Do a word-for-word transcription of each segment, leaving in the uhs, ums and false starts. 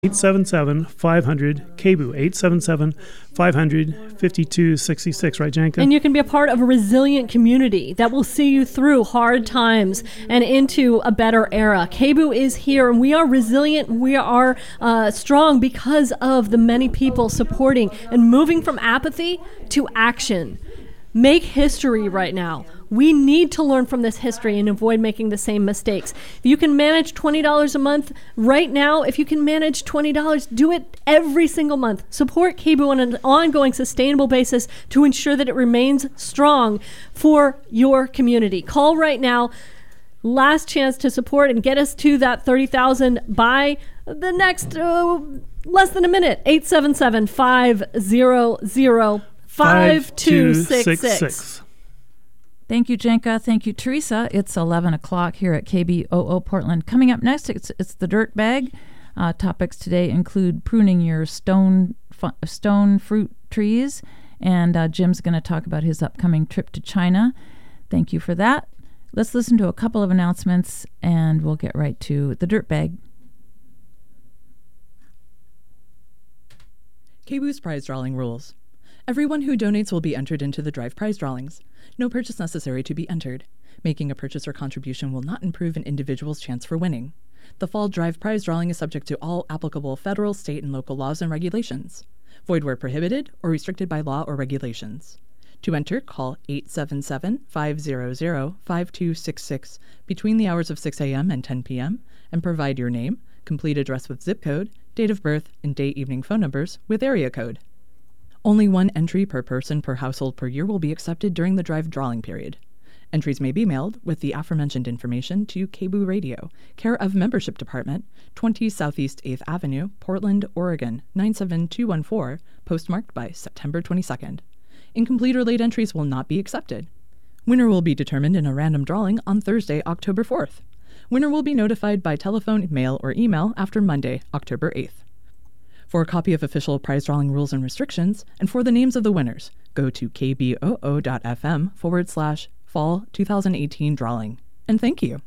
eight seven seven, five hundred, K B O O, eight seven seven, five hundred, fifty-two sixty-six, right, Janka? And you can be a part of a resilient community that will see you through hard times and into a better era. K B O O is here, and we are resilient. We are uh, strong because of the many people supporting and moving from apathy to action. Make history right now. We need to learn from this history and avoid making the same mistakes. If you can manage twenty dollars a month right now, if you can manage twenty dollars, do it every single month. Support K B O O on an ongoing, sustainable basis to ensure that it remains strong for your community. Call right now. Last chance to support and get us to that thirty thousand by the next uh, less than a minute. eight seven seven, five hundred, five two six six. Thank you, Janka. Thank you, Teresa. It's eleven o'clock here at K B O O Portland. Coming up next, it's, it's the Dirt Bag. Uh, topics today include pruning your stone fu- stone fruit trees, and uh, Jim's going to talk about his upcoming trip to China. Thank you for that. Let's listen to a couple of announcements, and we'll get right to the Dirt Bag. K B O O's prize drawing rules. Everyone who donates will be entered into the Drive prize drawings. No purchase necessary to be entered. Making a purchase or contribution will not improve an individual's chance for winning. The Fall Drive prize drawing is subject to all applicable federal, state, and local laws and regulations. Void where prohibited or restricted by law or regulations. To enter, call eight seven seven, five hundred, five two six six between the hours of six a.m. and ten p.m. and provide your name, complete address with zip code, date of birth, and day evening phone numbers with area code. Only one entry per person per household per year will be accepted during the Drive drawing period. Entries may be mailed with the aforementioned information to K B O O Radio, care of Membership Department, twenty Southeast eighth Avenue, Portland, Oregon, nine seven two one four, postmarked by September twenty-second. Incomplete or late entries will not be accepted. Winner will be determined in a random drawing on Thursday, October fourth. Winner will be notified by telephone, mail, or email after Monday, October eighth. For a copy of official prize drawing rules and restrictions, and for the names of the winners, go to kboo.fm forward slash fall 2018 drawing. And thank you.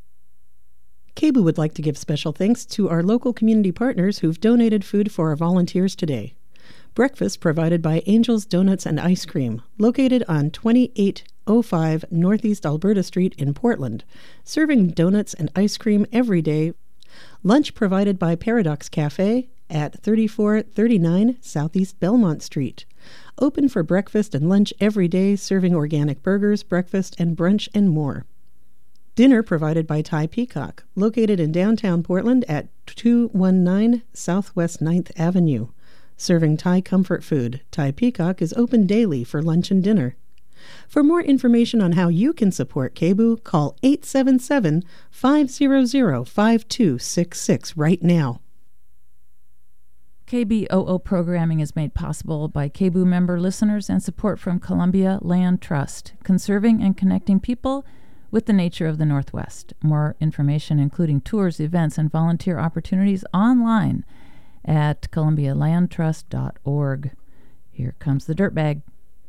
K B O O would like to give special thanks to our local community partners who've donated food for our volunteers today. Breakfast provided by Angel's Donuts and Ice Cream, located on twenty-eight oh five Northeast Alberta Street in Portland, serving donuts and ice cream every day. Lunch provided by Paradox Cafe at thirty-four thirty-nine Southeast Belmont Street. Open for breakfast and lunch every day, serving organic burgers, breakfast, and brunch, and more. Dinner provided by Thai Peacock, located in downtown Portland at two nineteen Southwest ninth Avenue. Serving Thai comfort food, Thai Peacock is open daily for lunch and dinner. For more information on how you can support K B O O, call eight seven seven, five hundred, five two six six right now. K B O O programming is made possible by K B O O member listeners and support from Columbia Land Trust, conserving and connecting people with the nature of the Northwest. More information, including tours, events, and volunteer opportunities, online at columbia land trust dot org. Here comes the Dirt Bag.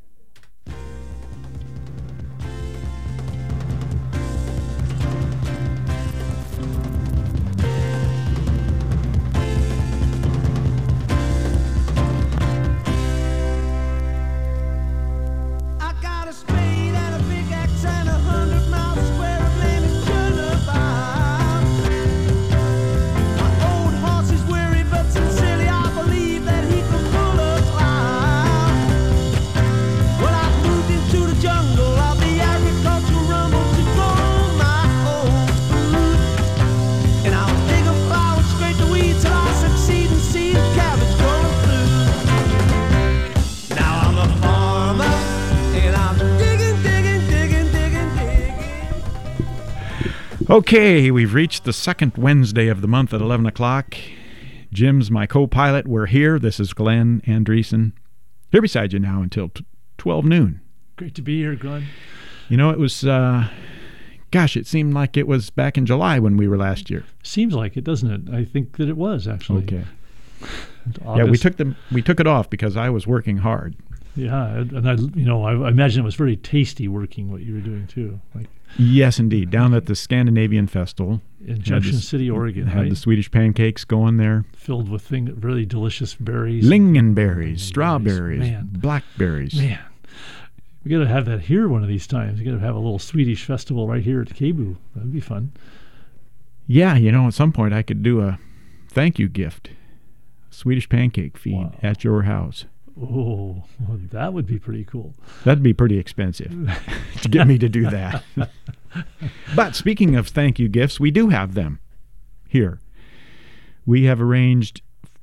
Okay, we've reached the second Wednesday of the month at eleven o'clock. Jim's my co-pilot. We're here. This is Glenn Andreessen. Here beside you now until t- twelve noon. Great to be here, Glenn. You know, it was, uh, gosh, it seemed like it was back in July when we were last year. Seems like it, doesn't it? I think that it was, actually. Okay. Yeah, we took them. We took it off because I was working hard. Yeah, and and I, you know, I, I imagine it was very tasty working what you were doing too. Like Yes, indeed. Down at the Scandinavian Festival. in had Junction this- City, Oregon, Had right? the Swedish pancakes going there. Filled with thing, really delicious berries. Lingonberries, strawberries, Man. blackberries. Man, we got to have that here one of these times. We got to have a little Swedish festival right here at Kebu. That'd be fun. Yeah, you know, at some point I could do a thank you gift. Swedish pancake feed Wow. at your house. Oh, well, that would be pretty cool. That'd be pretty expensive to get me to do that. But speaking of thank you gifts, we do have them here. We have arranged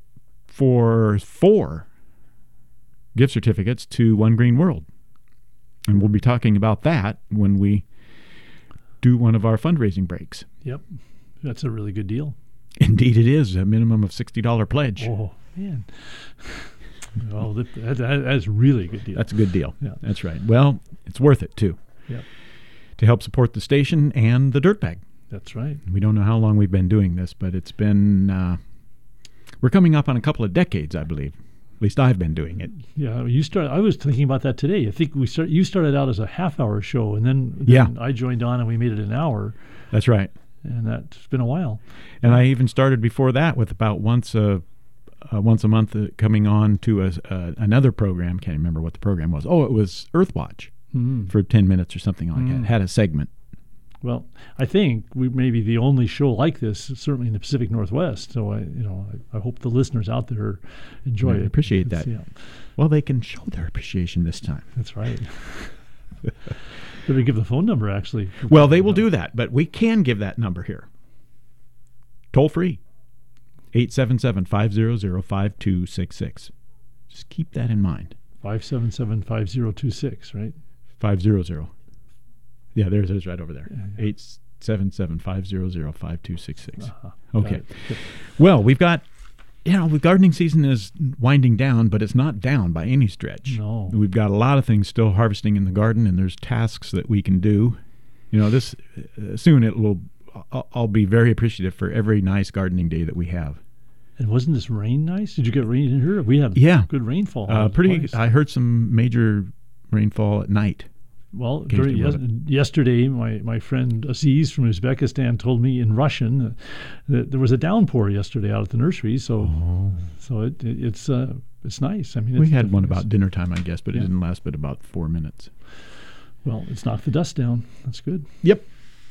for four gift certificates to One Green World. And we'll be talking about that when we do one of our fundraising breaks. Yep, that's a really good deal. Indeed, it is a minimum of sixty dollars pledge. Oh, man. Oh, that, that, that's really a good deal. That's a good deal. Yeah. That's right. Well, it's worth it, too, Yep, to help support the station and the Dirtbag. that's right. We don't know how long we've been doing this, but it's been, uh, we're coming up on a couple of decades, I believe. At least I've been doing it. Yeah, you start. I was thinking about that today. I think we start. You started out as a half-hour show, and then, then Yeah. I joined on, and we made it an hour, That's right. and that's been a while. And I even started before that with about once a, uh, once a month uh, coming on to a, uh, another program. Can't remember what the program was. Oh, it was Earthwatch Mm. for ten minutes or something like that. Mm. It had a segment. Well, I think we may be the only show like this, certainly in the Pacific Northwest. So I, you know, I, I hope the listeners out there enjoy I it. appreciate It's- that. Yeah, Well, they can show their appreciation this time. that's right. Better give the phone number, actually. Well, they will do that, but we can give that number here. Toll free. eight seven seven, five zero zero, five two six six. Just keep that in mind. five seven seven, five zero two six, right? five zero zero. Yeah, there's it is right over there. Yeah, yeah. eight seven seven, five zero zero, five two six six. Uh-huh. Okay. Got it. Good. Well, we've got, you know, the gardening season is winding down, but it's not down by any stretch. No. We've got a lot of things still harvesting in the garden, and there's tasks that we can do. You know, this uh, soon it will. I'll, I'll be very appreciative for every nice gardening day that we have. And wasn't this rain nice? Did you get rain in here? We had Yeah. good rainfall. Uh, pretty. Twice. I heard some major rainfall at night. Well, Occasionally during, yes, was yesterday, my, my friend Aziz from Uzbekistan told me in Russian uh, that there was a downpour yesterday out at the nursery. So, so it, it it's uh, it's nice. I mean, Oh. We it's, had one it's- about dinner time, I guess, but it Yeah. didn't last but about four minutes. Well, it's knocked the dust down. That's good. Yep.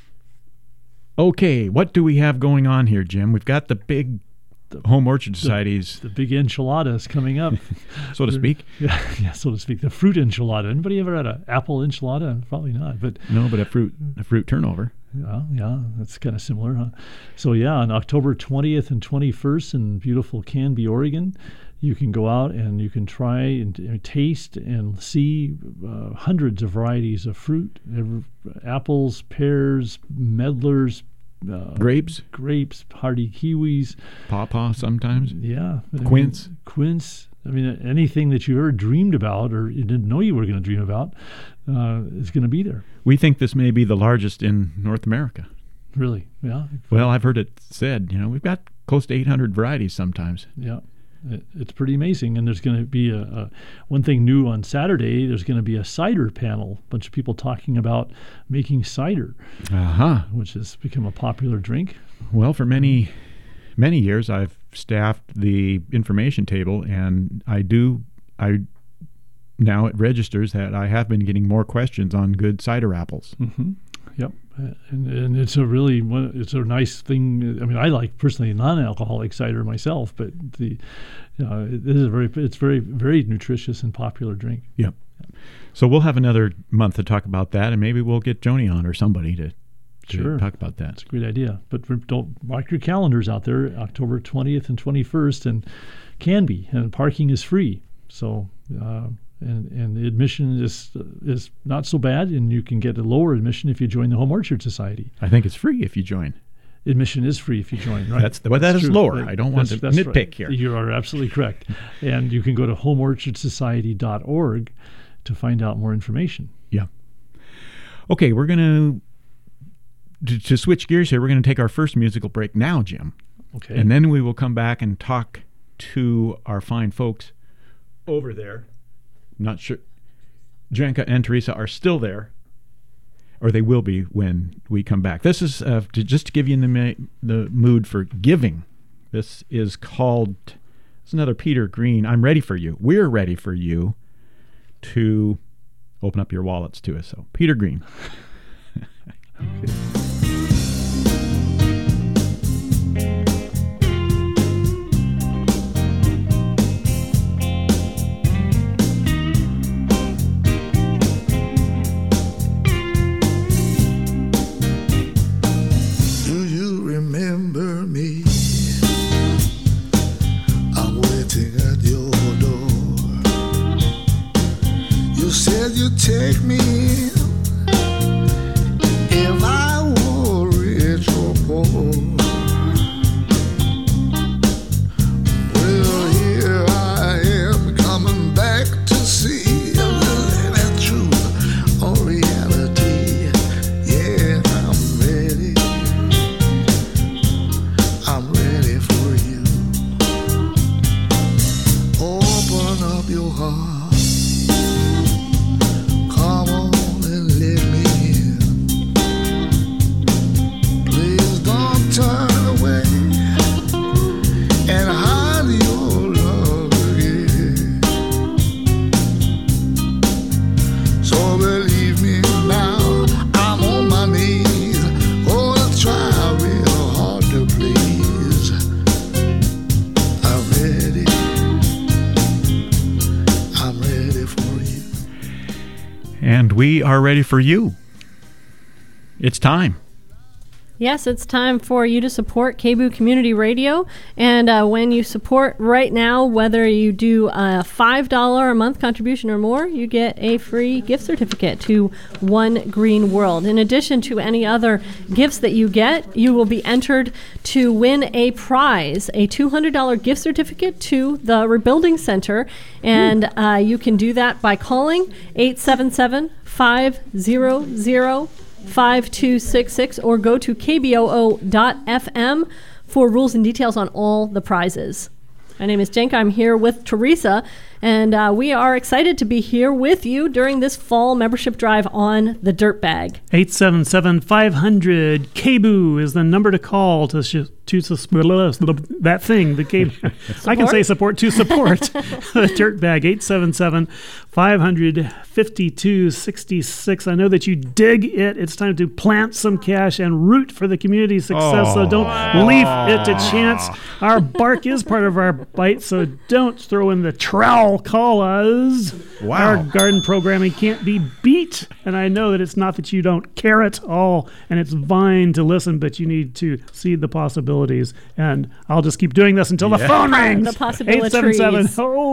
Okay, what do we have going on here, Jim? We've got the big Home Orchard Societies, The big enchilada is coming up. so to speak. yeah, yeah, so to speak. The fruit enchilada. Anybody ever had an apple enchilada? Probably not. But No, but a fruit, a fruit turnover. yeah, yeah, that's kind of similar, huh? So yeah, on October twentieth and twenty-first in beautiful Canby, Oregon, you can go out and you can try and, and taste and see uh, hundreds of varieties of fruit: Every, apples, pears, medlars, uh, Grapes, grapes, hardy kiwis. pawpaw sometimes. Yeah, I mean, Quince. quince. I mean, anything that you ever dreamed about or you didn't know you were going to dream about uh, is going to be there. We think this may be the largest in North America. Really, yeah. Well, I've heard it said, you know, we've got close to eight hundred varieties sometimes. Yeah, it, it's pretty amazing. And there's going to be a, a one thing new on Saturday. There's going to be a cider panel. A bunch of people talking about making cider, Uh-huh. which has become a popular drink. Well, for many, many years, I've staffed the information table, and I do, I now it registers that I have been getting more questions on good cider apples. Mm-hmm. Yep, Uh, and, and it's a really one- it's a nice thing. I mean, I like personally non-alcoholic cider myself, but the uh, it is a very it's very very nutritious and popular drink. Yep. So we'll have another month to talk about that, and maybe we'll get Joni on or somebody to, to Sure. talk about that. That's a great idea. But re- don't mark your calendars out there, October twentieth and twenty-first, and Canby, and parking is free. So. Uh, And, and the admission is is not so bad, and you can get a lower admission if you join the Home Orchard Society. I think it's free if you join. Admission is free if you join, right? That's the, well, that is true. lower. That- I don't want that's- to that's nitpick right. here. You are absolutely correct. And you can go to home orchard society dot org to find out more information. Yeah. Okay, we're going to to switch gears here. We're going to take our first musical break now, Jim, Okay. and then we will come back and talk to our fine folks over there not sure. Janka and Teresa are still there, or they will be when we come back. This is uh, to, just to give you in the, ma- the mood for giving. This is called, it's another Peter Green, I'm Ready for You. We're ready for you to open up your wallets to us. So, Peter Green. Take me if I were rich or poor. Well, here I am coming back to see if that's true or reality. Yeah, I'm ready. I'm ready for you. Open up your heart. And we are ready for you. It's time. Yes, it's time for you to support K B O O Community Radio. And uh, when you support right now, whether you do a five dollars a month contribution or more, you get a free gift certificate to One Green World. In addition to any other gifts that you get, you will be entered to win a prize, a two hundred dollars gift certificate to the Rebuilding Center. And uh, you can do that by calling eight seven seven, five hundred, five two six six or go to k b o o dot f m for rules and details on all the prizes. My name is Jenka. I'm here with Teresa, and uh, we are excited to be here with you during this fall membership drive on the Dirtbag. eight seven seven, five hundred, K B O O is the number to call to sh- to sus- that thing, the K B O O. I can say support to support the Dirtbag. Eight seven seven, five hundred, fifty-two sixty-six. I know that you dig it. It's time to plant some cash and root for the community success. Oh. So don't leave it to chance. Our bark is part of our bite, so don't throw in the trowel. Call us. Wow. Our garden programming can't be beat. And I know that it's not that you don't care at all, and it's fine to listen, but you need to see the possibilities. And I'll just keep doing this until Yeah. the phone rings. The possibilities. eight seven seven,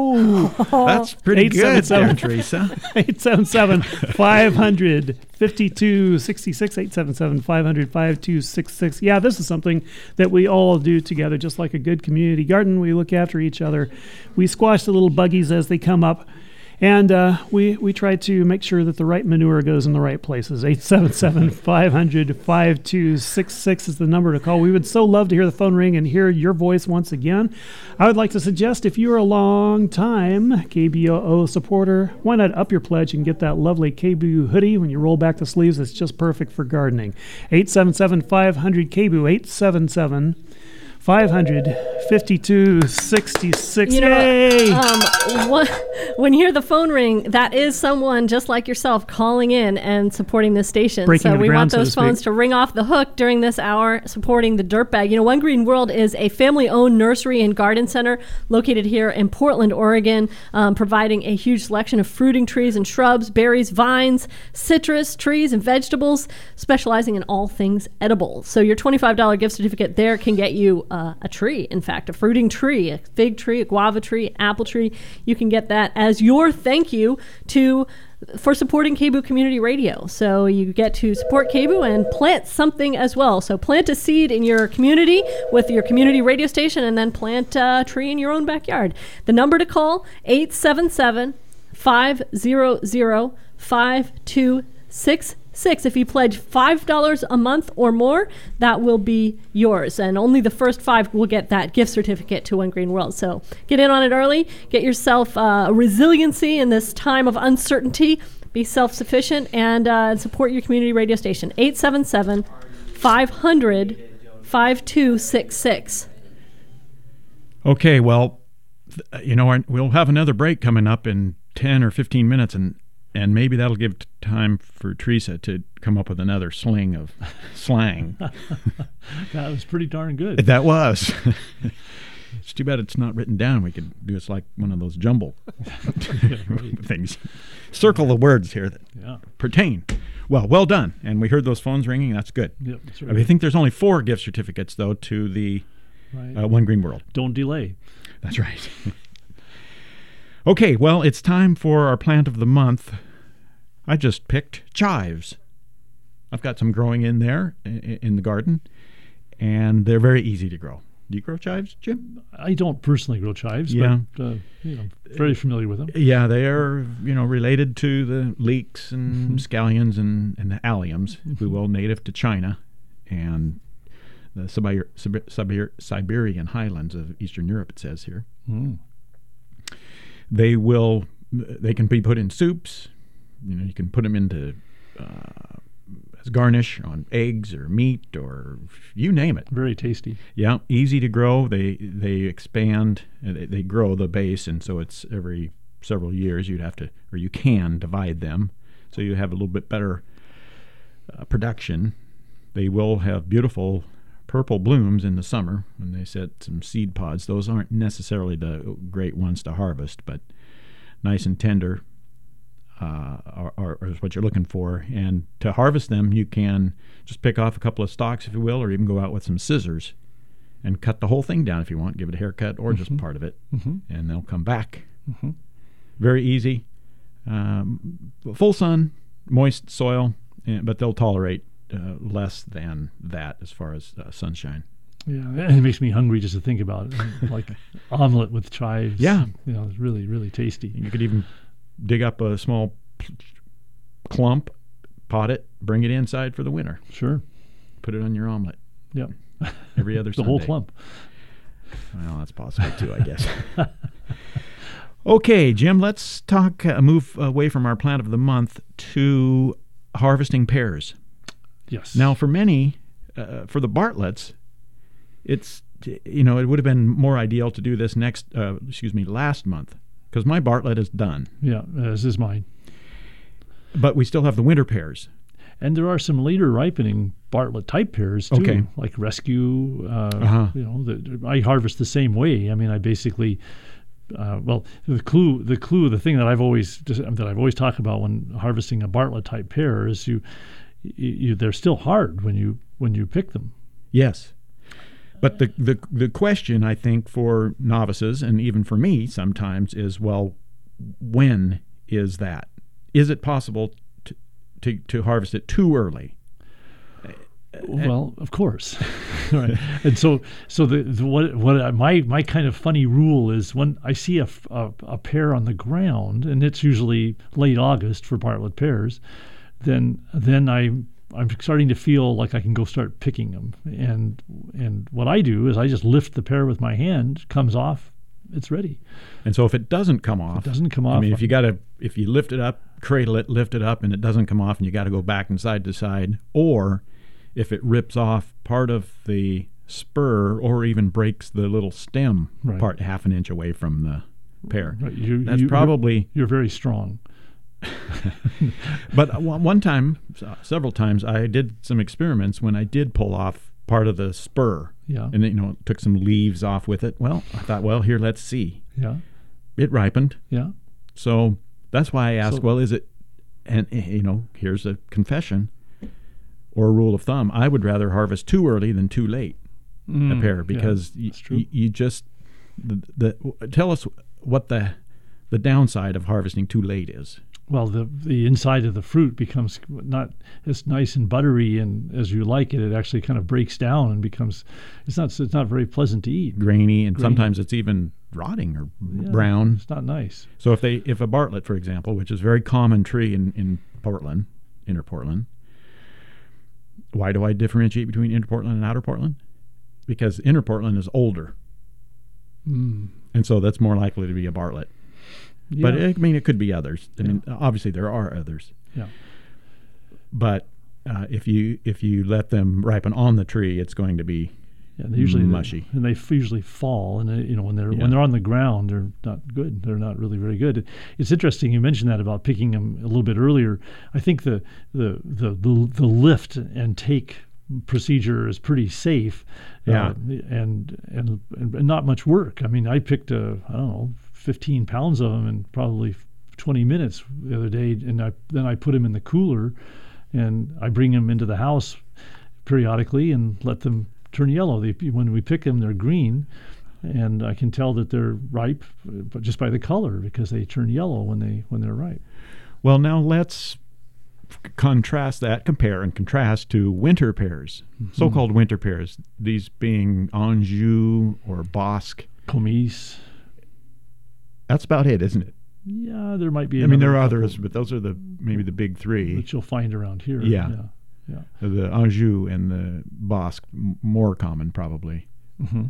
oh, That's pretty good there, Teresa. eight seven seven, five hundred, fifty-two sixty-six, eight seven seven, five hundred, five two six six. Yeah, this is something that we all do together, just like a good community garden. We look after each other. We squash the little buggies as they come up. And uh, we, we try to make sure that the right manure goes in the right places. eight seven seven, five hundred, five two six six is the number to call. We would so love to hear the phone ring and hear your voice once again. I would like to suggest if you're a long-time K B O O supporter, why not up your pledge and get that lovely K B O O hoodie when you roll back the sleeves? It's just perfect for gardening. eight seven seven, five hundred, K B O O, eight seven seven, five hundred, fifty-two sixty-six. You know, Yay! um, what, when you hear the phone ring, that is someone just like yourself calling in and supporting this station. Breaking so the we ground, want so to those phones speak. to ring off the hook during this hour, supporting the Dirtbag. You know, One Green World is a family-owned nursery and garden center located here in Portland, Oregon, um, providing a huge selection of fruiting trees and shrubs, berries, vines, citrus trees, and vegetables, specializing in all things edible. So your twenty-five dollars gift certificate there can get you uh, a tree, in fact, a fruiting tree, a fig tree, a guava tree, apple tree. You can get that as your thank you to for supporting K B O O Community Radio. So you get to support K B O O and plant something as well. So plant a seed in your community with your community radio station, and then plant a tree in your own backyard. The number to call, eight seven seven, five hundred, five two six six. If you pledge five dollars a month or more, that will be yours. And only the first five will get that gift certificate to One Green World. So get in on it early. Get yourself uh, resiliency in this time of uncertainty. Be self-sufficient and uh, support your community radio station. eight seven seven, five hundred, five two six six. Okay, well, th- you know, our- we'll have another break coming up in ten or fifteen minutes, and, and maybe that'll give t- time for Teresa to come up with another sling of slang. That was pretty darn good. That was. It's too bad it's not written down. We could do it's like one of those jumble things. Circle the words here that Yeah. pertain. Well, well done. And we heard those phones ringing. That's good. Yep, that's I, right. mean, I think there's only four gift certificates, though, to the Right. uh, One Green World. Don't delay. That's right. Okay, well, it's time for our plant of the month. I just picked chives. I've got some growing in there i- in the garden, and they're very easy to grow. Do you grow chives, Jim? I don't personally grow chives, Yeah. but uh, you know, very familiar with them. Yeah, they are, you know, related to the leeks and scallions and, and the alliums, if we will, native to China and the Sibir- Sibir- Sibir- Siberian highlands of Eastern Europe, it says here. Mm. They will, they can be put in soups. You know, you can put them into uh, as garnish on eggs or meat or you name it. Very tasty. Yeah, easy to grow. They they expand. uh, They, they grow the base, and so it's every several years you'd have to, or you can divide them, so you have a little bit better uh, production. They will have beautiful purple blooms in the summer when they set some seed pods. Those aren't necessarily the great ones to harvest, but nice and tender uh, are, are, is what you're looking for. And to harvest them, you can just pick off a couple of stalks, if you will, or even go out with some scissors and cut the whole thing down if you want. Give it a haircut or just part of it, Mm-hmm. and they'll come back. Mm-hmm. Very easy. Um, full sun, moist soil, eh, but they'll tolerate uh, less than that as far as uh, sunshine. Yeah, and it makes me hungry just to think about it. Like omelet with chives. Yeah. You know, it's really, really tasty. And you could even dig up a small p- clump, pot it, bring it inside for the winter. Sure. Put it on your omelet Yep. every other The Sunday. whole clump. Well, that's possible too, I guess. Okay, Jim, let's talk, uh, move away from our plant of the month to harvesting pears. Yes. Now, for many, uh, for the Bartletts, it's, you know, it would have been more ideal to do this next, uh, excuse me, last month, because my Bartlett is done. Yeah, as is mine. But we still have the winter pears. And there are some later ripening Bartlett type pears too, Okay. like Rescue. Uh, Uh-huh. You know, the, I harvest the same way. I mean, I basically, uh, well, the clue, the clue, the thing that I've always that I've always talked about when harvesting a Bartlett type pear is you, you, you they're still hard when you when you pick them. Yes. But the, the the question, I think, for novices and even for me sometimes is, well, when is that? Is it possible to to, to harvest it too early? Well, of course, right. And so, so the, the what what I, my my kind of funny rule is when I see a, f- a a pear on the ground, and it's usually late August for Bartlett pears, then then I I'm starting to feel like I can go start picking them. And and what I do is I just lift the pear with my hand, comes off, it's ready. And so if it doesn't come off, It doesn't come I off. mean, if you got to, if you lift it up, cradle it, lift it up, and it doesn't come off, and you got to go back and side to side, or if it rips off part of the spur, or even breaks the little stem Right. part half an inch away from the pear, Right, you- that's you- probably. you're, you're very strong. But one one time, s- several times, I did some experiments when I did pull off part of the spur, Yeah, and you know, took some leaves off with it. Well, I thought, well, here, let's see. yeah, It ripened. yeah. So that's why I asked, So- well, is it, and eh, you know, here's a confession or a rule of thumb. I would rather harvest too early than too late a Mm, pear yeah, because y- that's true. y- you just, the, the, tell us what the, the downside of harvesting too late is. Well, the the inside of the fruit becomes not as nice and buttery and as you like it. It actually kind of breaks down and becomes it's not it's not very pleasant to eat. Grainy, and Grainy. sometimes it's even rotting or Yeah, brown. It's not nice. So if they, if a Bartlett, for example, which is a very common tree in, in Portland, inner Portland, Why do I differentiate between inner Portland and outer Portland? Because inner Portland is older. Mm. And so that's more likely to be a Bartlett. Yeah. But, I mean, it could be others. I mean, obviously there are others. Yeah. But uh, if you if you let them ripen on the tree, it's going to be Yeah, they usually mushy. and they f- usually fall, and they, you know when they're Yeah. when they're on the ground, they're not good. They're not really very good. It's interesting you mentioned that about picking them a little bit earlier. I think the the the the, the lift and take procedure is pretty safe. Yeah. uh, and, and and not much work. I mean, I picked a I don't know fifteen pounds of them in probably twenty minutes the other day, and I then I put them in the cooler, and I bring them into the house periodically and let them turn yellow. They, when we pick them, they're green, and I can tell that they're ripe, but just by the color, because they turn yellow when they when they're ripe. Well, now let's f- contrast that, compare and contrast to winter pears, Mm-hmm. so-called winter pears. These being Anjou or Bosque. Comice. That's about it, isn't it? Yeah, there might be. I mean, there are another others, couple but those are the maybe the big three. that you'll find around here. Yeah. yeah, yeah. The Anjou and the Bosque, m- more common probably. Mm-hmm.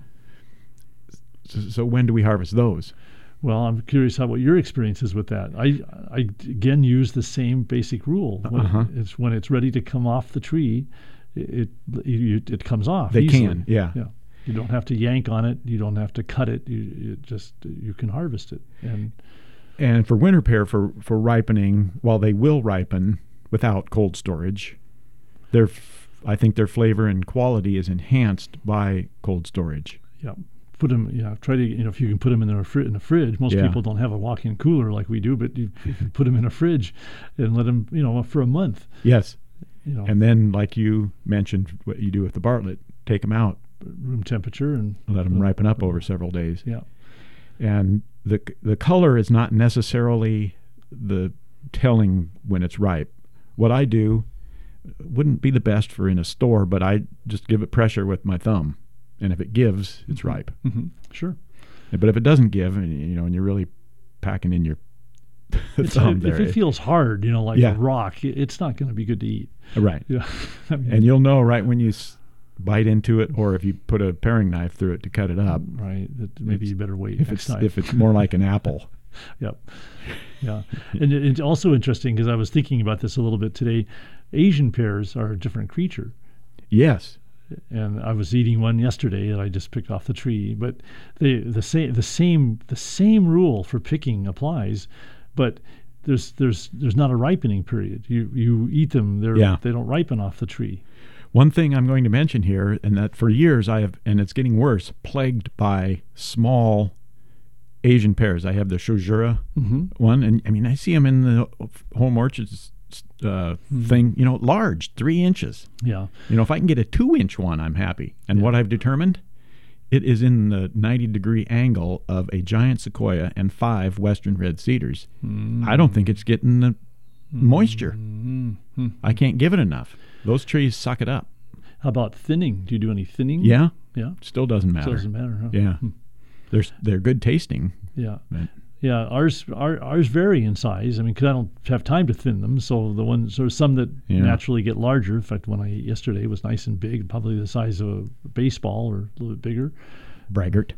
So, so when do we harvest those? Well, I'm curious how what your experience is with that. I, I again use the same basic rule. When Uh-huh. it's when it's ready to come off the tree, it it, it, it comes off. They easily. can, yeah. yeah. You don't have to yank on it. You don't have to cut it. You you just you can harvest it. And And for winter pear, for, for ripening, while they will ripen without cold storage, their f- I think their flavor and quality is enhanced by cold storage. yeah, put them. Yeah, try to you know if you can put them in the fri- in the fridge. Most Yeah. people don't have a walk-in cooler like we do, but you, you can put them in a fridge and let them you know for a month. Yes. You know, And then, like you mentioned, what you do with the Bartlett, take them out, room temperature and let them ripen up over several days. yeah. And the the color is not necessarily the telling when it's ripe. What I do wouldn't be the best for in a store, but I just give it pressure with my thumb, and if it gives, it's ripe. Mm-hmm. Sure. But if it doesn't give, and you know, and you're really packing in your It's, thumb if, there, if it feels hard, you know, like Yeah. a rock, it- it's not going to be good to eat. right? Yeah, I mean, And you'll know right when you s- bite into it, or if you put a paring knife through it to cut it up. right. That maybe you better wait If next it's time. if it's more like an apple. Yep. Yeah. And it, it's also interesting because I was thinking about this a little bit today. Asian pears are a different creature. Yes. And I was eating one yesterday that I just picked off the tree. But the the same the same the same rule for picking applies, but there's there's there's not a ripening period. You you eat them, they're Yeah. they don't ripen off the tree. One thing I'm going to mention here, and that for years I have, and it's getting worse, plagued by small Asian pears. I have the Shojura Mm-hmm. one, and I mean I see them in the home orchards uh, thing. You know, large, three inches. Yeah. You know, if I can get a two-inch one, I'm happy. And Yeah. what I've determined, it is in the ninety-degree angle of a giant sequoia and five western red cedars. Mm. I don't think it's getting the moisture. Mm-hmm. I can't give it enough. Those trees suck it up. How about thinning? Do you do any thinning? Yeah, Yeah. still doesn't matter. Doesn't matter. Huh? Yeah, Hmm. they're they're good tasting. Yeah. But Yeah, ours our, ours vary in size. I mean, because I don't have time to thin them, so the ones there's some that Yeah. naturally get larger. In fact, one I ate yesterday was nice and big, probably the size of a baseball or a little bit bigger, braggart.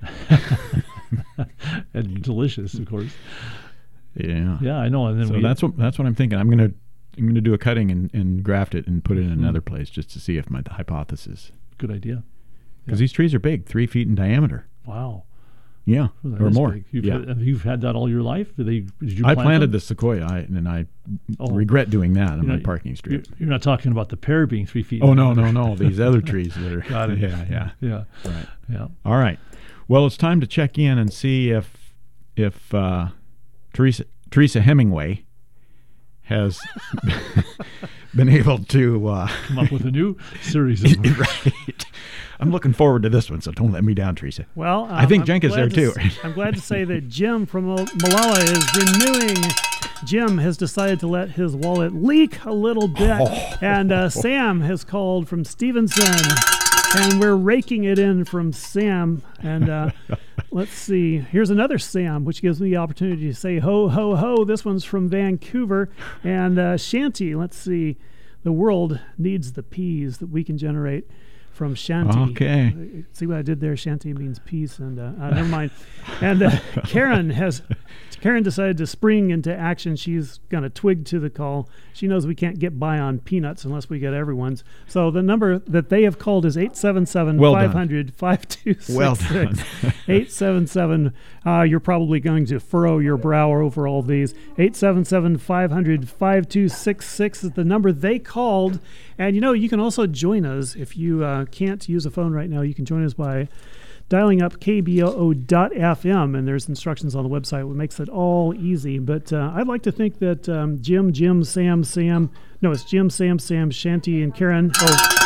and delicious, of course. Yeah. Yeah, I know. And then So we that's what that's what I'm thinking. I'm gonna I'm gonna do a cutting and, and graft it and put it in Hmm. another place just to see if my hypothesis. good idea. Because these trees are big, three feet in diameter. Wow, Yeah, Well, that or is more. big. You've yeah. had, have you've had that all your life? Did they? Did you? I plant planted them? the sequoia, I, and I Oh. regret doing that on You're my not- parking You're, strip. you're not talking about the pear being three feet. Oh in no, no, diameter. no! These other trees that are. Got it. Yeah, yeah. Yeah, Right. yeah. All right. Well, it's time to check in and see if if uh, Teresa Teresa Hemingway has been able to uh, Come up with a new series of right. I'm looking forward to this one, so don't let me down, Teresa. Well, um, I think I'm Jenk is glad there to too. s- I'm glad to say that Jim from Mal- Malala is renewing. Jim has decided to let his wallet leak a little bit, Oh. and uh, Sam has called from Stevenson, and we're raking it in from Sam. And uh, let's see, here's another Sam, which gives me the opportunity to say ho, ho, ho. This one's from Vancouver, and uh, Shanty. Let's see. the world needs the peas that we can generate from Shanti. Okay. Uh, See what I did there? Shanti means peace, and uh, uh, never mind. And uh, Karen has Karen decided to spring into action. She's going to twig to the call. She knows we can't get by on peanuts unless we get everyone's. So the number that they have called is eight seven seven, five hundred, five two six six. Well done. eight seven seven. Uh, you're probably going to furrow your brow over all these. eight seven seven, five hundred, five two six six is the number they called. And, you know, you can also join us if you uh, can't use a phone right now. You can join us by dialing up K B O O dot F M, and there's instructions on the website, which makes it all easy. But uh, I'd like to think that um, Jim, Jim, Sam, Sam, no, it's Jim, Sam, Sam, Shanti, and Karen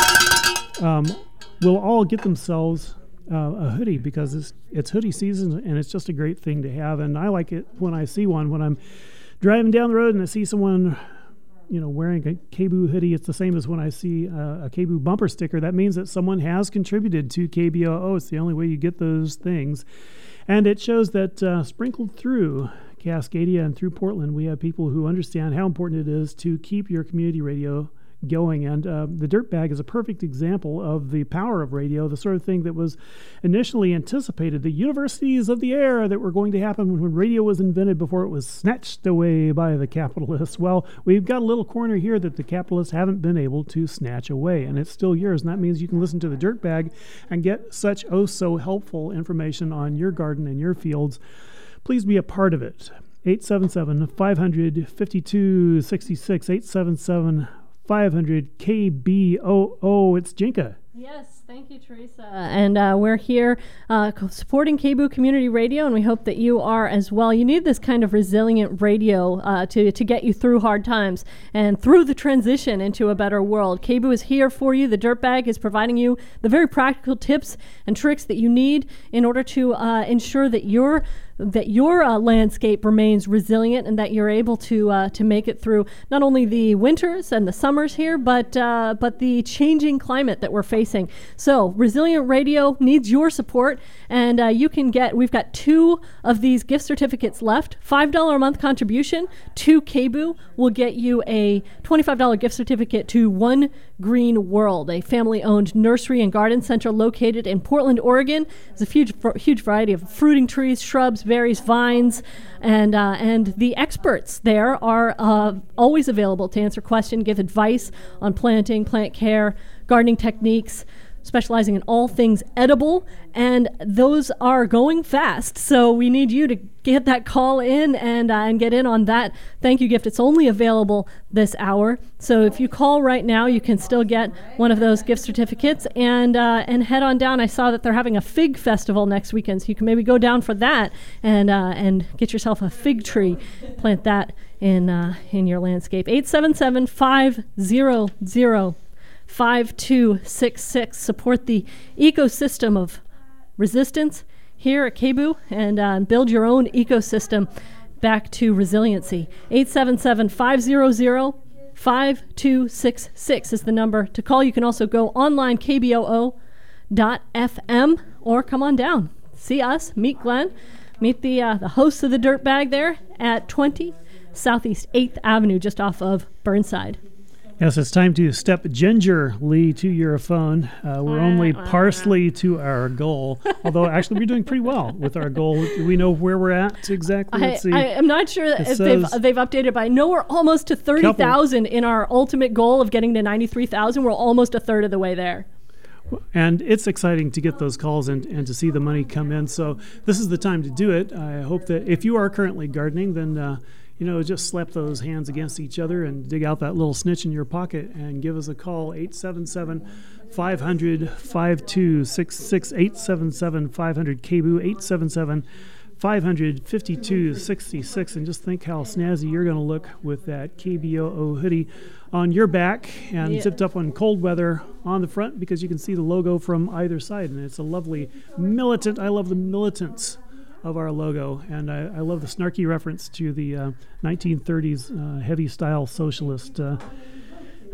oh, um, will all get themselves uh, a hoodie because it's, it's hoodie season, and it's just a great thing to have. And I like it when I see one, when I'm driving down the road and I see someone, you know, wearing a K B O O hoodie. It's the same as when I see uh, a K B O O bumper sticker. That means that someone has contributed to K B O O. It's the only way you get those things. And it shows that uh, sprinkled through Cascadia and through Portland, we have people who understand how important it is to keep your community radio going. And uh, the Dirt Bag is a perfect example of the power of radio, the sort of thing that was initially anticipated, the universities of the air that were going to happen when radio was invented before it was snatched away by the capitalists. Well, we've got a little corner here that the capitalists haven't been able to snatch away, and it's still yours. And that means you can listen to the Dirt Bag and get such oh so helpful information on your garden and your fields. Please be a part of it. eight seven seven, five hundred, five two six six, eight seven seven, five hundred K B O O. It's Jinka. Yes, thank you, Teresa. And uh, we're here uh, supporting K B O O Community Radio, and we hope that you are as well. You need this kind of resilient radio uh, to, to get you through hard times and through the transition into a better world. K B O O is here for you. The Dirt Bag is providing you the very practical tips and tricks that you need in order to uh, ensure that you're that your uh, landscape remains resilient and that you're able to uh, to make it through not only the winters and the summers here, but uh, but the changing climate that we're facing. So Resilient Radio needs your support, and uh, you can get, we've got two of these gift certificates left. five dollars a month contribution to K B O O will get you a twenty-five dollars gift certificate to One Green World, a family-owned nursery and garden center located in Portland, Oregon. There's a huge, huge variety of fruiting trees, shrubs, berries, vines, and uh, and the experts there are uh, always available to answer questions, give advice on planting, plant care, gardening techniques, specializing in all things edible, and those are going fast. So we need you to get that call in and uh, and get in on that thank you gift. It's only available this hour. So if you call right now, you can still get one of those gift certificates and uh, and head on down. I saw that they're having a fig festival next weekend, so you can maybe go down for that and uh, and get yourself a fig tree, plant that in uh, in your landscape. eight seven seven, five hundred, five two six six. Support the ecosystem of resistance here at K B O O and uh, build your own ecosystem back to resiliency. eight seven seven, five hundred, five two six six is the number to call. You can also go online, K B O O dot F M, or come on down. See us, meet Glenn, meet the uh, the hosts of the Dirt Bag there at twenty Southeast eighth Avenue, just off of Burnside. Yes, it's time to step gingerly to your phone. Uh, we're only partially to our goal, although actually we're doing pretty well with our goal. Do we know where we're at exactly? I, Let's see. I am not sure It if they've, says- they've updated, but I know we're almost to thirty thousand in our ultimate goal of getting to ninety-three thousand. We're almost a third of the way there. And it's exciting to get those calls and, and to see the money come in. So this is the time to do it. I hope that if you are currently gardening, then uh, you know, just slap those hands against each other and dig out that little snitch in your pocket and give us a call, eight seven seven, five hundred, five two six six, eight seven seven, five hundred K B O O, eight seven seven, five hundred, five two six six. And just think how snazzy you're going to look with that K B O O hoodie on your back and Yeah. zipped up on cold weather on the front, because you can see the logo from either side. And it's a lovely militant, I love the militants of our logo, and I, I love the snarky reference to the uh, nineteen thirties uh, heavy style socialist uh,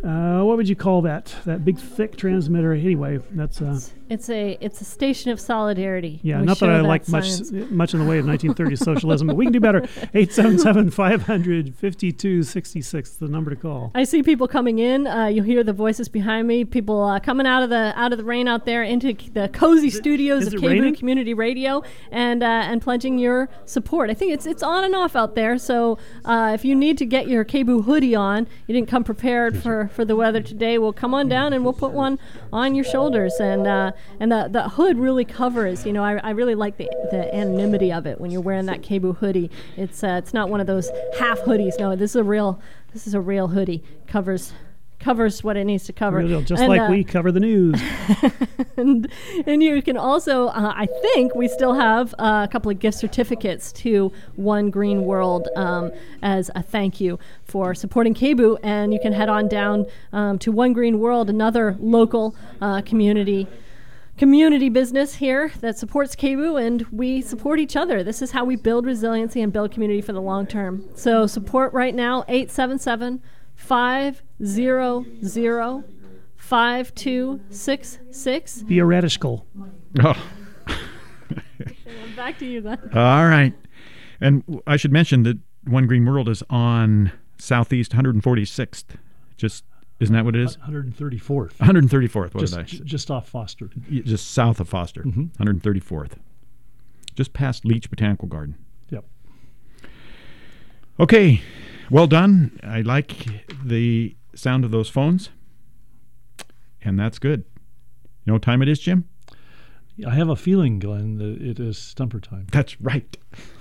Uh, what would you call that? That big, thick transmitter. Anyway, that's uh, It's a it's a station of solidarity. yeah. We Not that show I like much science. much in the way of nineteen thirties socialism, but we can do better. eight seven seven, five hundred, fifty-two sixty-six. The number to call. I see people coming in. Uh, you'll hear the voices behind me. People uh, coming out of the out of the rain out there into the cozy studios is of it raining? K B O Community Radio and uh, and pledging your support. I think it's it's on and off out there. So uh, if you need to get your K B O hoodie on, you didn't come prepared for, for the weather today. Well, come on down and we'll put one on your shoulders. And uh, and the the hood really covers. You know, I, I really like the the anonymity of it when you're wearing that K B O hoodie. It's uh, it's not one of those half hoodies. No, this is a real this is a real hoodie. Covers covers what it needs to cover. Real, just And, like uh, we cover the news. and, and you can also, uh, I think we still have uh, a couple of gift certificates to One Green World um, as a thank you for supporting K B O. And you can head on down um, to One Green World, another local uh, community community business here that supports K B O, and we support each other. This is how we build resiliency and build community for the long term. So support right now, eight seven seven, five zero zero, five two six six. Be a radical. Oh. Back to you then. All right. And w- I should mention that One Green World is on Southeast one hundred forty-sixth. Just, isn't that what it is? one hundred thirty-fourth. one hundred thirty-fourth. What Just, did I j- say? just off Foster. Y- Just south of Foster. Mhm. one hundred thirty-fourth. Just past Leach Botanical Garden. Yep. Okay. Well done. I like the sound of those phones. And that's good. You know what time it is, Jim? I have a feeling, Glenn, that it is stumper time. That's right.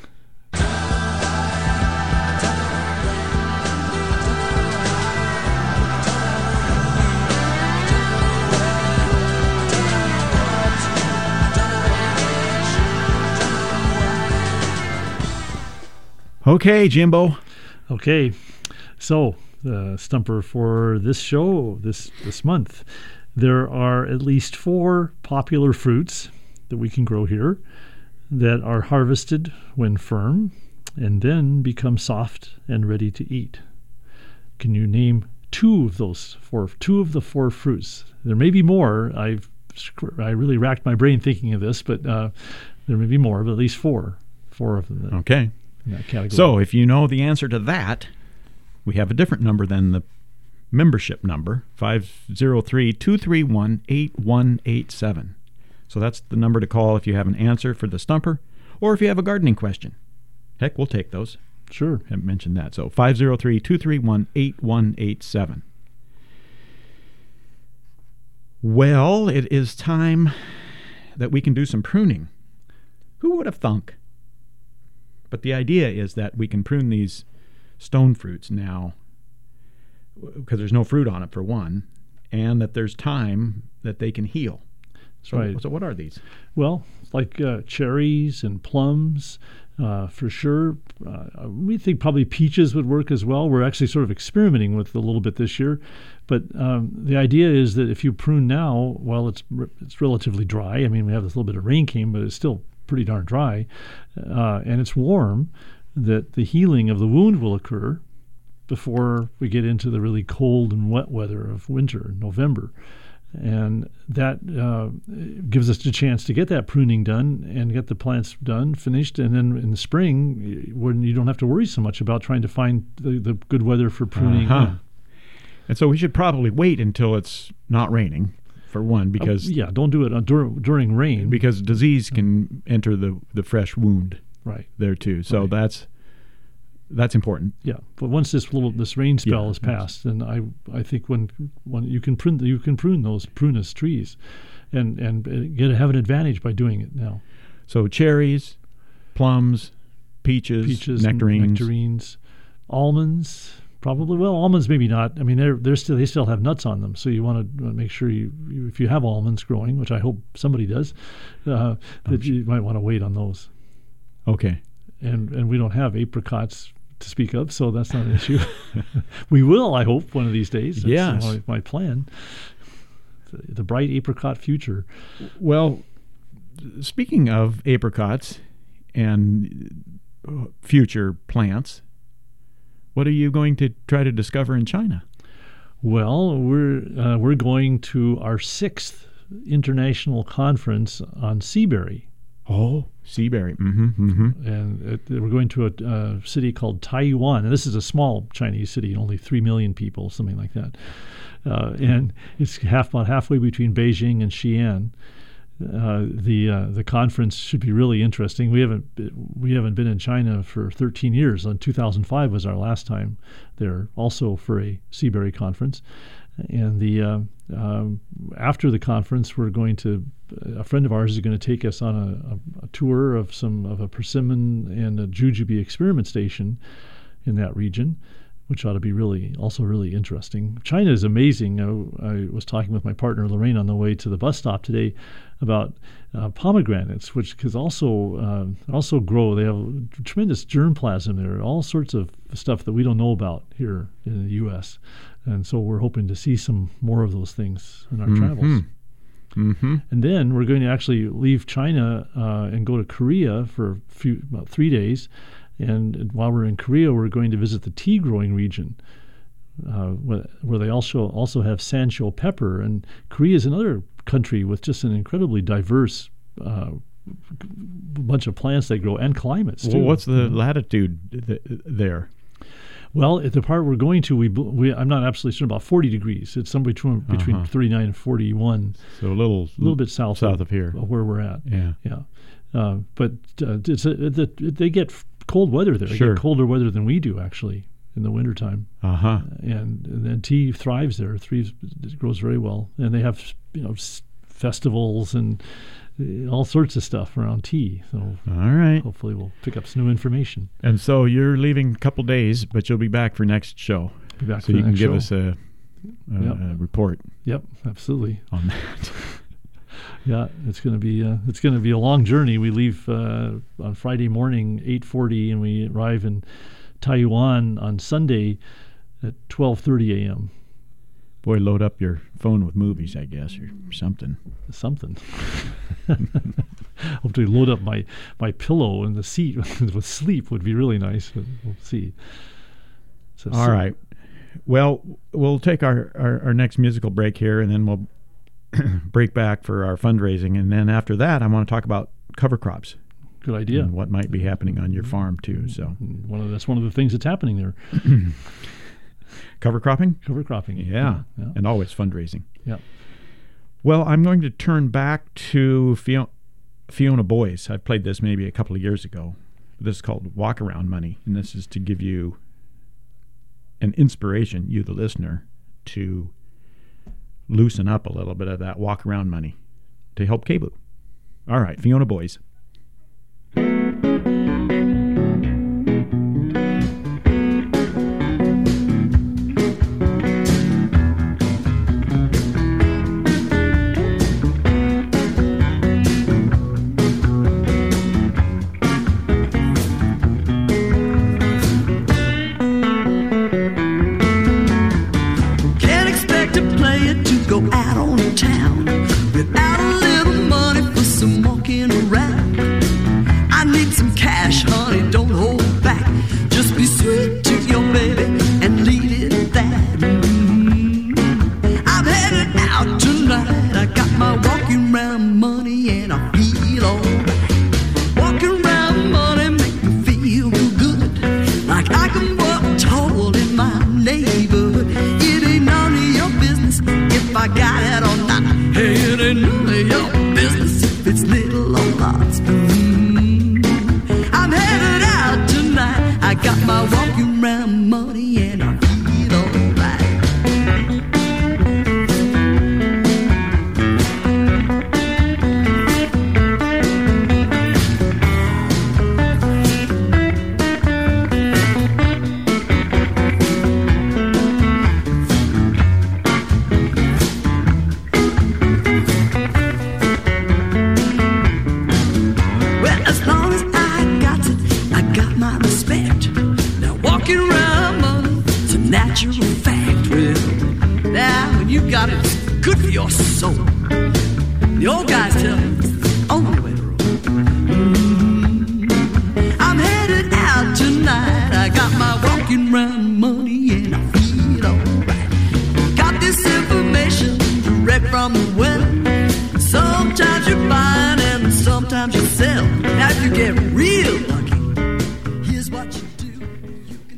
Okay, Jimbo. Okay, so the stumper for this show this this month, there are at least four popular fruits that we can grow here that are harvested when firm and then become soft and ready to eat. Can you name two of those four? Two of the four fruits. There may be more. I've I really racked my brain thinking of this, but uh, there may be more, but at least four. Four of them. Okay. In that category. So if you know the answer to that, we have a different number than the membership number, five zero three, two three one, eight one eight seven. So that's the number to call if you have an answer for the stumper or if you have a gardening question. Heck, we'll take those. Sure. Haven't mentioned that. So five zero three, two three one, eight one eight seven. Well, it is time that we can do some pruning. Who would have thunk? But the idea is that we can prune these stone fruits now because there's no fruit on it, for one, and that there's time that they can heal. So, Right. so what are these? Well, like uh, cherries and plums, uh, for sure. Uh, we think probably peaches would work as well. We're actually sort of experimenting with it a little bit this year. But um, the idea is that if you prune now, while it's re- it's relatively dry, I mean, we have this little bit of rain came, but it's still pretty darn dry, uh, and it's warm, that the healing of the wound will occur before we get into the really cold and wet weather of winter, November. And that uh, gives us a chance to get that pruning done and get the plants done, finished, and then in the spring, when you don't have to worry so much about trying to find the, the good weather for pruning. Uh-huh. And so we should probably wait until it's not raining, for one, because Uh, yeah, don't do it uh, dur- during rain. because disease can enter the, the fresh wound right. there too. So Right. that's that's important. Yeah, but once this little this rain spell Yeah, is passed, then I I think when when you can prune you can prune those prunus trees, and and uh, get have an advantage by doing it now. So cherries, plums, peaches, Peaches, nectarines. nectarines, almonds. Probably well, almonds maybe not. I mean, they're they're still they still have nuts on them, so you want to make sure you, you if you have almonds growing, which I hope somebody does, uh, that you might want to wait on those. Okay. And and we don't have apricots to speak of, so that's not an issue. We will, I hope, one of these days. That's Yes. my, my plan. The, the bright apricot future. Well, speaking of apricots and uh, future plants, what are you going to try to discover in China? Well, we're uh, we're going to our sixth international conference on Seaberry. Oh, Seaberry. Mm-hmm, mm-hmm. And it, we're going to a uh, city called Taiyuan. And this is a small Chinese city, only three million people, something like that. Uh, and it's half about halfway between Beijing and Xi'an. Uh, the uh, the conference should be really interesting. We haven't we haven't been in China for thirteen years. On two thousand five was our last time there, also for a Seaberry conference. And the uh, um, after the conference, we're going to a friend of ours is going to take us on a, a, a tour of some of a persimmon and a jujube experiment station in that region, which ought to be really also really interesting. China is amazing. I, I was talking with my partner Lorraine on the way to the bus stop today about uh, pomegranates, which could also uh, also grow. They have tremendous germplasm there, all sorts of stuff that we don't know about here in the U S And so we're hoping to see some more of those things in our mm-hmm. travels. Mm-hmm. And then we're going to actually leave China uh, and go to Korea for a few, about three days. And while we're in Korea, we're going to visit the tea growing region, uh, where, where they also also have Sancho pepper. And Korea is another country with just an incredibly diverse uh, bunch of plants they grow and climates too. Well, what's the you know? latitude th- there? Well, at the part we're going to, we, we I'm not absolutely certain, about forty degrees. It's somewhere between, between Uh-huh. thirty-nine and forty-one. So a little, a little bit south south of, of here, of where we're at. Yeah, yeah. Uh, but uh, it's a, the, they get cold weather there. They Sure. get colder weather than we do actually in the wintertime. Uh-huh. And, and then tea thrives there. Thrives, it grows very well. And they have, you know, s- festivals and uh, all sorts of stuff around tea. So all right. Hopefully we'll pick up some new information. And so you're leaving a couple days, but you'll be back for next show. Be back so for you the can next give show. us a, a, Yep. a report Yep, absolutely. on that. Yeah, it's going to be uh, it's going to be a long journey. We leave uh, on Friday morning, eight forty, and we arrive in Taiyuan on Sunday at twelve thirty a.m. Boy, load up your phone with movies, I guess, or something. Something. Hopefully, load up my my pillow and the seat with sleep would be really nice. But we'll see. So, All so- right. Well, we'll take our, our, our next musical break here, and then we'll break back for our fundraising. And then after that, I want to talk about cover crops. Good idea. And what might be happening on your farm, too. So One of that's one of the things that's happening there. Cover cropping? Cover cropping. Yeah. Yeah. And always fundraising. Yeah. Well, I'm going to turn back to Fiona, Fiona Boyce. I've played this maybe a couple of years ago. This is called Walk Around Money, and this is to give you an inspiration, you the listener, to loosen up a little bit of that walk around money to help K B U. All right, Fiona Boyce. Can't expect a player to go out on the town without a little money for some walking around. I need some cash, honey, don't hold back. Just be sweet to your baby and leave it at that. Mm. I'm headed out tonight. I got my walking around money and I feel alright. Walking around money make me feel real good, like I can walk tall in my neighborhood. It ain't none of your business if I got it or not. Hey, it ain't none of your business if it's little or lots. Mm. I'm headed out tonight. I got my walking around money and I feel alright. Well, as long as I got it, I got my respect. Now walking around money, it's a natural fact. Well, now when you got it, it's good for your soul. The old guys tell me it's the only way to roll. Mm. I'm headed out tonight. I got my walking around money and I feel alright.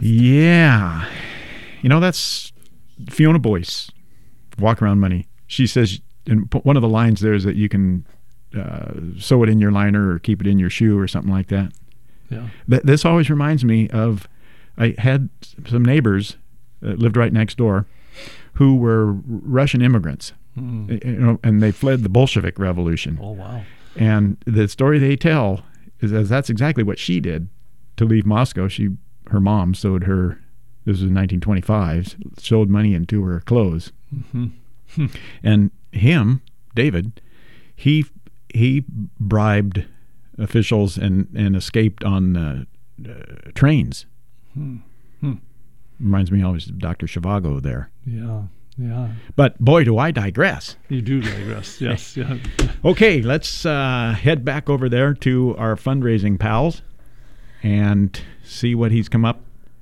Yeah. You know, that's Fiona Boyce, Walk Around Money. She says, and one of the lines there is that you can uh, sew it in your liner or keep it in your shoe or something like that. Yeah. Th- this always reminds me of, I had some neighbors that lived right next door who were Russian immigrants. Mm. You know, and they fled the Bolshevik Revolution. Oh, wow. And the story they tell is that that's exactly what she did to leave Moscow. She, her mom sewed her, this was in nineteen twenty-five, sewed money into her clothes. Mm-hmm. And him, David, he he bribed officials and, and escaped on uh, uh, trains. Hmm. Hmm. Reminds me always of Doctor Zhivago there. Yeah, yeah. But boy, do I digress. You do digress, yes. Yeah. Okay, let's uh, head back over there to our fundraising pals and see what he's come up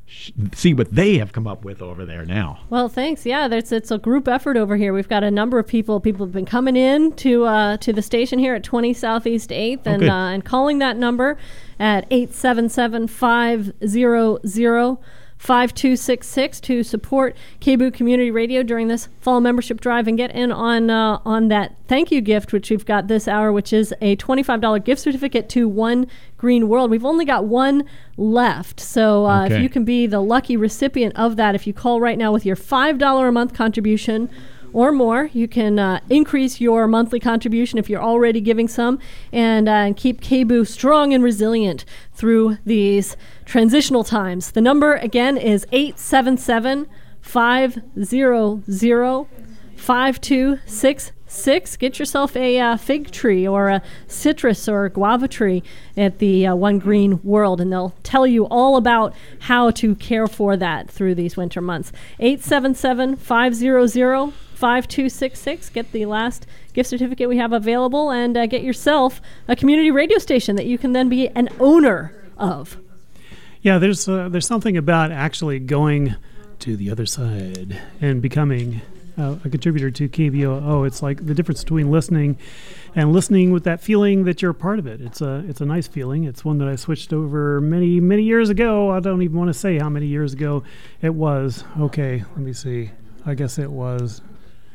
see what they have come up with over there now. Well, thanks. Yeah, there's it's a group effort over here. We've got a number of people. People have been coming in to uh, to the station here at twenty Southeast eighth and oh, uh, and calling that number at eight seven seven, five zero zero, five two six six to support K B O O Community Radio during this fall membership drive and get in on uh, on that thank you gift, which we've got this hour, which is a twenty-five dollars gift certificate to One Green World. We've only got one left, so uh, okay. if you can be the lucky recipient of that, if you call right now with your five dollars a month contribution or more, you can uh, increase your monthly contribution if you're already giving some, and, uh, and keep K B O O strong and resilient through these transitional times. The number again is eight seven seven, five zero zero, five two six six. Get yourself a uh, fig tree or a citrus or a guava tree at the uh, One Green World, and they'll tell you all about how to care for that through these winter months. eight seven seven, five zero zero, five two six six. Get the last gift certificate we have available, and uh, get yourself a community radio station that you can then be an owner of. Yeah, there's uh, there's something about actually going to the other side and becoming uh, a contributor to K B O O. It's like the difference between listening and listening with that feeling that you're a part of it. It's a it's a nice feeling. It's one that I switched over many many years ago. I don't even want to say how many years ago it was. Okay, let me see. I guess it was.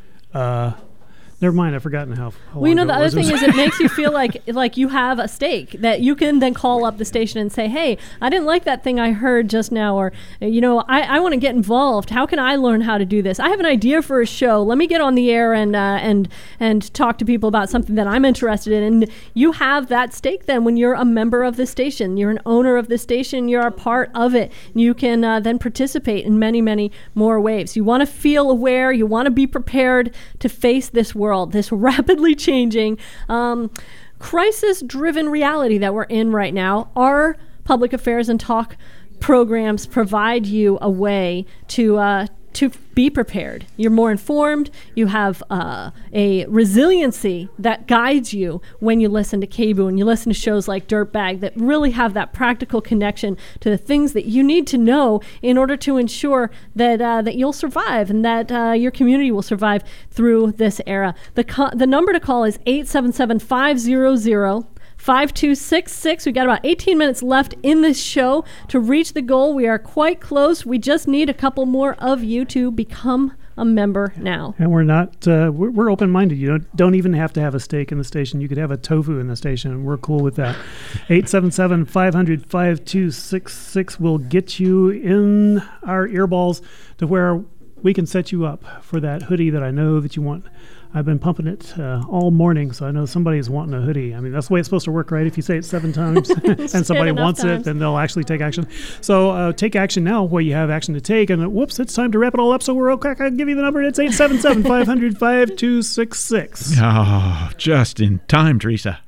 Uh, Never mind, I've forgotten how, how long Well, you know, ago the it other was. thing is it makes you feel like like you have a stake that you can then call up the station and say, hey, I didn't like that thing I heard just now, or, you know, I, I want to get involved. How can I learn how to do this? I have an idea for a show. Let me get on the air and uh, and and talk to people about something that I'm interested in. And you have that stake then when you're a member of the station. You're an owner of the station. You're a part of it. You can uh, then participate in many, many more ways. You want to feel aware. You want to be prepared to face this world. World, this rapidly changing, um, crisis-driven reality that we're in right now. Our public affairs and talk programs provide you a way to uh, to be prepared. You're more informed. You have uh, a resiliency that guides you when you listen to K B O O and you listen to shows like Dirtbag that really have that practical connection to the things that you need to know in order to ensure that uh, that you'll survive and that uh, your community will survive through this era. The co- the number to call is eight seven seven, five zero zero, five two six six. We've got about eighteen minutes left in this show to reach the goal. We are quite close. We just need a couple more of you to become a member now. And we're not, uh, we're, we're open-minded. You don't, don't even have to have a steak in the station. You could have a tofu in the station, and we're cool with that. eight seven seven, five hundred, five two six six will get you in our earballs to where we can set you up for that hoodie that I know that you want. I've been pumping it uh, all morning, so I know somebody's wanting a hoodie. I mean, that's the way it's supposed to work, right? If you say it seven times and somebody wants times. it, then they'll actually take action. So uh, take action now where you have action to take. And uh, whoops, it's time to wrap it all up. So we're okay. I'll give you the number. It's eight seven seven, five hundred, five two six six. Oh, just in time, Teresa.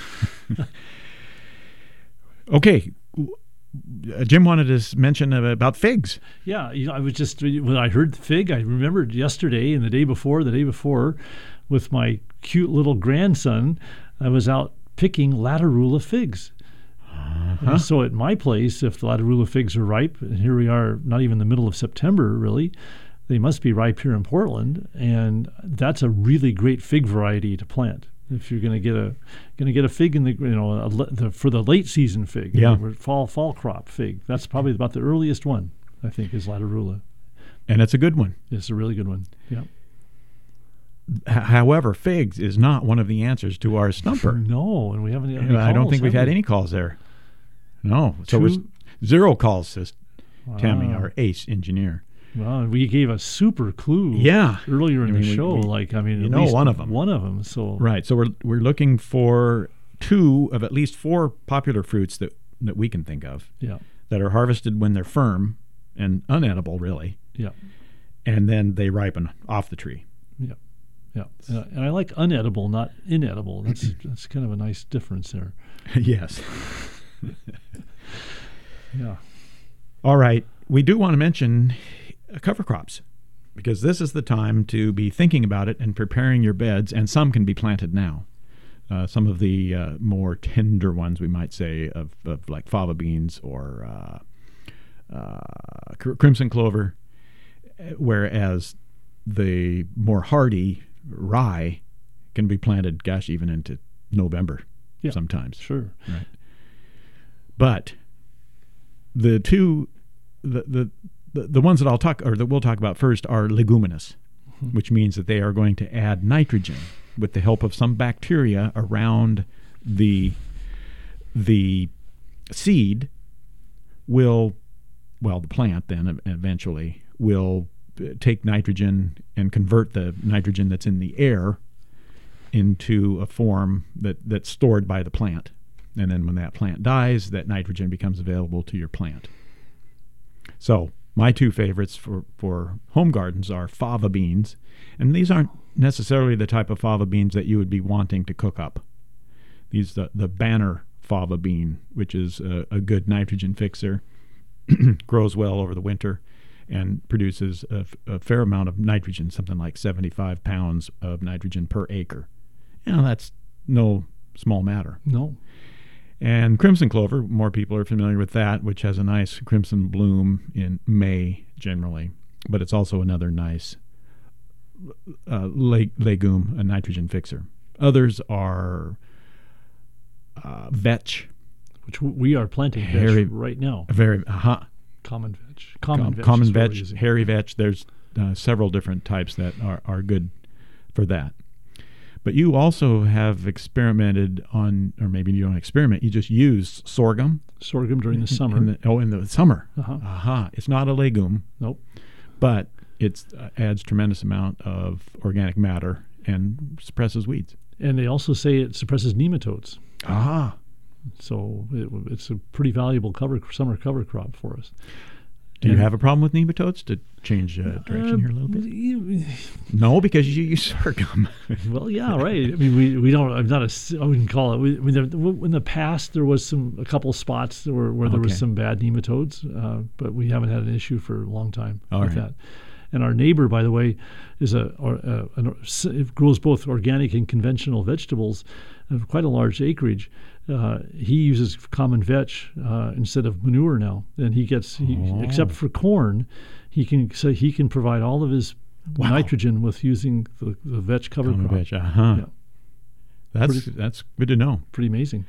Okay. Uh, Jim wanted to mention uh, about figs. Yeah, you know, I was just, when I heard fig, I remembered yesterday and the day before, the day before, with my cute little grandson, I was out picking Latarula figs. Uh-huh. So at my place, if the Latarula figs are ripe, and here we are, not even the middle of September, really, they must be ripe here in Portland, and that's a really great fig variety to plant. If you're going to get a going to get a fig in the you know a, the, for the late season fig, yeah, fall fall crop fig, that's probably about the earliest one. I think, is laterula. And it's a good one. It's a really good one. Yeah. H- however, figs is not one of the answers to our stumper. No, and we haven't had any I don't calls, think we've have had we? any calls there. No. So Two- we're s- zero calls, says Tammy, Wow. our ace engineer. Well, we gave a super clue Yeah. earlier in I mean, the we- show. we- like, I mean, you at know least one of 'em. One of them. So Right. So we're we're looking for two of at least four popular fruits that, that we can think of yeah, that are harvested when they're firm and unedible, really, yeah, and then they ripen off the tree. yeah, yeah. And I, and I like unedible, not inedible. That's that's kind of a nice difference there. Yes. Yeah. All right. We do want to mention uh, cover crops because this is the time to be thinking about it and preparing your beds, and some can be planted now. Uh, some of the uh, more tender ones, we might say, of, of like fava beans or uh, uh, cr- crimson clover, uh, whereas the more hardy rye can be planted, gosh, even into November Yeah. sometimes. Sure. Right. But the two, the, the the the ones that I'll talk or that we'll talk about first are leguminous, Mm-hmm. which means that they are going to add nitrogen with the help of some bacteria around the the seed. Will well the plant then eventually will take nitrogen and convert the nitrogen that's in the air into a form that that's stored by the plant. And then when that plant dies, that nitrogen becomes available to your plant. So my two favorites for, for home gardens are fava beans. And these aren't necessarily the type of fava beans that you would be wanting to cook up. These the, the banner fava bean, which is a, a good nitrogen fixer, grows well over the winter, and produces a, f- a fair amount of nitrogen, something like seventy-five pounds of nitrogen per acre. You know, that's no small matter. No. And crimson clover, more people are familiar with that, which has a nice crimson bloom in May generally. But it's also another nice uh, leg- legume, a nitrogen fixer. Others are uh, vetch, Which w- we are planting Hairy- veg right now. very uh, Common veg. Common com- veg. common is what we're vetch, using. hairy vetch. There's uh, several different types that are, are good for that. But you also have experimented on, or maybe you don't experiment, you just use sorghum. Sorghum during the summer. In the, oh, in the summer. Uh-huh. Aha. It's not a legume, Nope. but it uh, adds tremendous amount of organic matter and suppresses weeds. And they also say it suppresses nematodes. Ah. So it, it's a pretty valuable cover summer cover crop for us. Do you And- have a problem with nematodes? To change uh, direction Uh, here a little bit? you- No, because you use sorghum. Well, yeah, right. I mean, we, we don't. I'm not a. s- I wouldn't call it. We, I mean, there, in the past, there was some a couple spots where where there was Okay. some bad nematodes, uh, but we haven't had an issue for a long time All with right. that. And our neighbor, by the way, is a, or, uh, an, or- s- it grows both organic and conventional vegetables, of quite a large acreage. Uh, he uses common vetch uh, instead of manure now, and he gets he, Oh. except for corn, he can so he can provide all of his Wow. nitrogen with using the, the vetch cover Common crop. veg, uh-huh. Yeah. That's Pretty- that's good to know. Pretty amazing.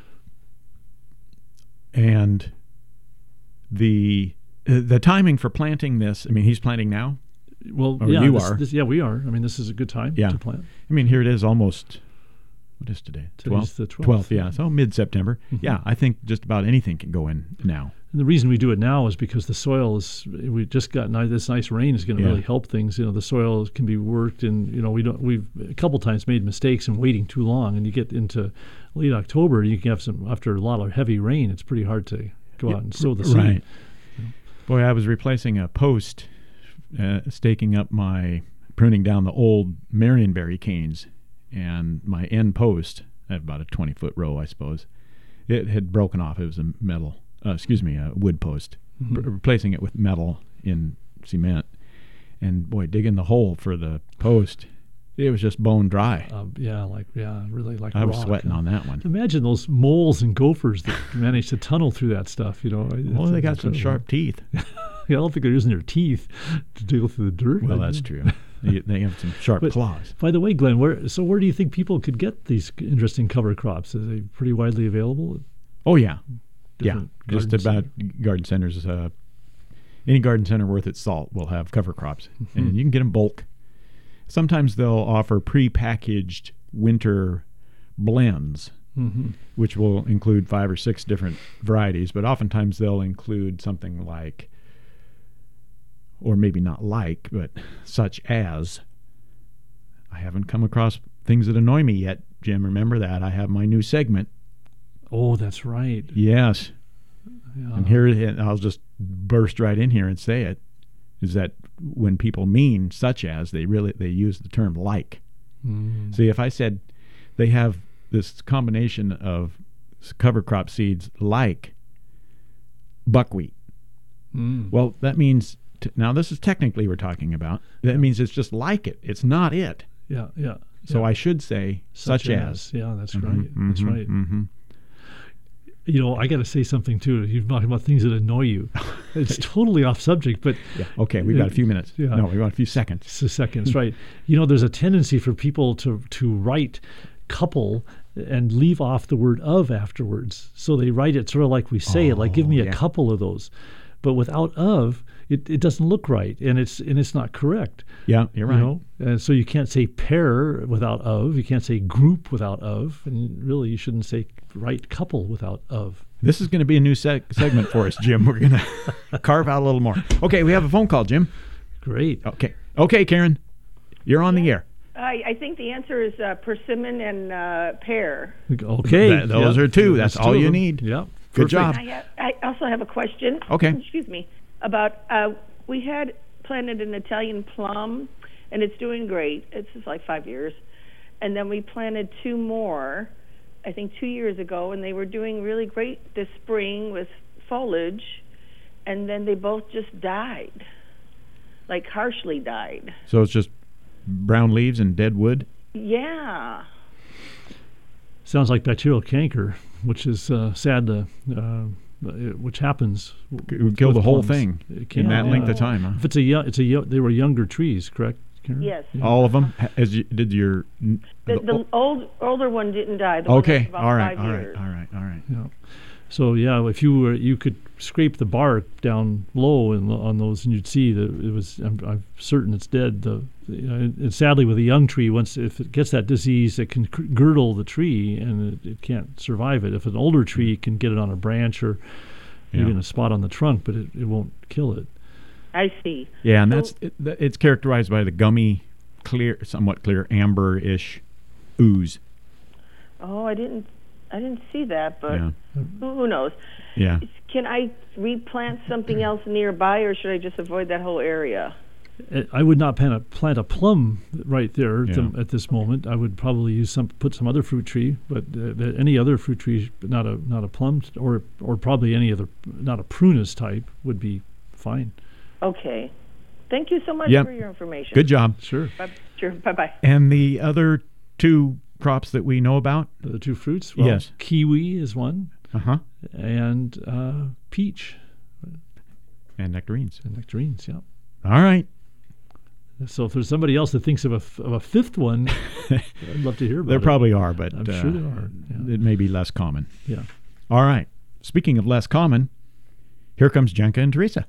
And the uh, the timing for planting this, I mean, he's planting now. Well, Or yeah, you this- are. this- yeah, we are. I mean, this is a good time Yeah. to plant. I mean, here it is almost, what is today? Today's the twelfth. twelfth, yeah. So mid-September. Mhm. Yeah, I think just about anything can go in now. And the reason we do it now is because the soil is. We just got ni- this nice rain is going to Yeah. really help things. You know, the soil can be worked, and you know, we don't. We've a couple times made mistakes in waiting too long, and you get into late October, you can have some after a lot of heavy rain. It's pretty hard to go out and sow the seed. Right. Boy, I was replacing a post, uh, staking up my, pruning down the old Marionberry canes, and my end post, I have about a twenty-foot row, I suppose, it had broken off. It was a metal, uh, excuse me, a wood post. Mhm. Re- replacing it with metal in cement. And boy, digging the hole for the post, it was just bone dry. Um, yeah, like yeah, really like I was rock. sweating on that one. Imagine those moles and gophers that manage to tunnel through that stuff. You know, Well, It's they got some incredible. sharp teeth. Yeah, I don't think they're using their teeth to deal through the dirt. Well, that's true. They, they have some sharp But- claws. By the way, Glenn, where so where do you think people could get these interesting cover crops? Are they pretty widely available? Oh, yeah. Different yeah, just garden about garden centers uh, any garden center worth its salt will have cover crops, Mm-hmm. and you can get them bulk. Sometimes they'll offer pre-packaged winter blends, Mm-hmm. which will include five or six different varieties, but oftentimes they'll include something like, or maybe not like, but such as, I haven't come across things that annoy me yet, Jim. Remember that. I have my new segment. Oh, that's right. Yes. Yeah. And here, and I'll just burst right in here and say it, is that when people mean such as, they really, they use the term like. Mm. See, if I said they have this combination of s- cover crop seeds like buckwheat, Mm. well, that means, t- now this is technically we're talking about, that means it's just like it. It's not it. Yeah, yeah. So yeah. I should say such, as. Yeah, that's Mhm, right. That's mhm, right. mhm. You know, I got to say something too. You're talking about things that annoy you. It's totally off subject, but Yeah. Okay, we've got a few minutes. Yeah. No, we've got a few seconds. it's a seconds, right? You know, there's a tendency for people to to write couple and leave off the word of afterwards. So they write it sort of like we say it, like give me a yeah. couple of those. But without of, it, it doesn't look right, and it's and it's not correct. Yeah, you're right. You know, and so you can't say pair without of. You can't say group without of, and really you shouldn't say right couple without of. This is going to be a new seg- segment for us, Jim. We're going to carve out a little more. Okay, we have a phone call, Jim. Great. Okay. Okay, Karen. You're on the air. I, I think the answer is uh, persimmon and uh, pear. Okay. Th- those yeah. are two. That's all two of you them. need. Yeah. Good Perfect. job. I, have, I also have a question. Okay. Excuse me. About uh, we had planted an Italian plum, and it's doing great. It's just like five years, and then we planted two more, I think two years ago, and they were doing really great this spring with foliage, and then they both just died, like harshly died. So it's just brown leaves and dead wood? Yeah. Sounds like bacterial canker, which is uh, sad to, uh, which happens. It would kill with the whole plums. thing It in can, that yeah. length of time, huh? If it's a young, it's a yo- they were younger trees, correct, Karen? Yes. All of them? Ha- As you, did your... n- The, the old older one didn't die. The one okay. that's about All right. five All right. years. All right. All right. Yeah. So yeah, if you were, you could scrape the bark down low and on those, and you'd see that it was. I'm, I'm certain it's dead. The, you know, and, and sadly, with a young tree, once if it gets that disease, it can cr- girdle the tree and it, it can't survive it. If an older tree can get it on a branch or Yeah. even a spot on the trunk, but it, it won't kill it. I see. Yeah, and So- that's it, th- it's characterized by the gummy, clear, somewhat clear amber-ish ooze. Oh, I didn't. I didn't see that, but Yeah. who, who knows? Yeah. Can I replant something else nearby, or should I just avoid that whole area? Uh, I would not plant a, plant a plum right there at, Yeah. the, at this moment. I would probably use some put some other fruit tree, but uh, the, any other fruit tree, but not a not a plum, or or probably any other, not a prunus type would be fine. Okay. Thank you so much Yep. for your information. Good job. Sure. Bye. Sure. Bye bye. And the other two crops that we know about? The two fruits. Well, Yes. kiwi is one, Uh-huh. and uh, peach And nectarines. and nectarines. Yeah. All right. So if there's somebody else that thinks of a, f- of a fifth one, I'd love to hear about There it. probably are, but I'm uh, sure there are. Yeah. it may be less common. Yeah. All right. Speaking of less common, here comes Jenka and Teresa.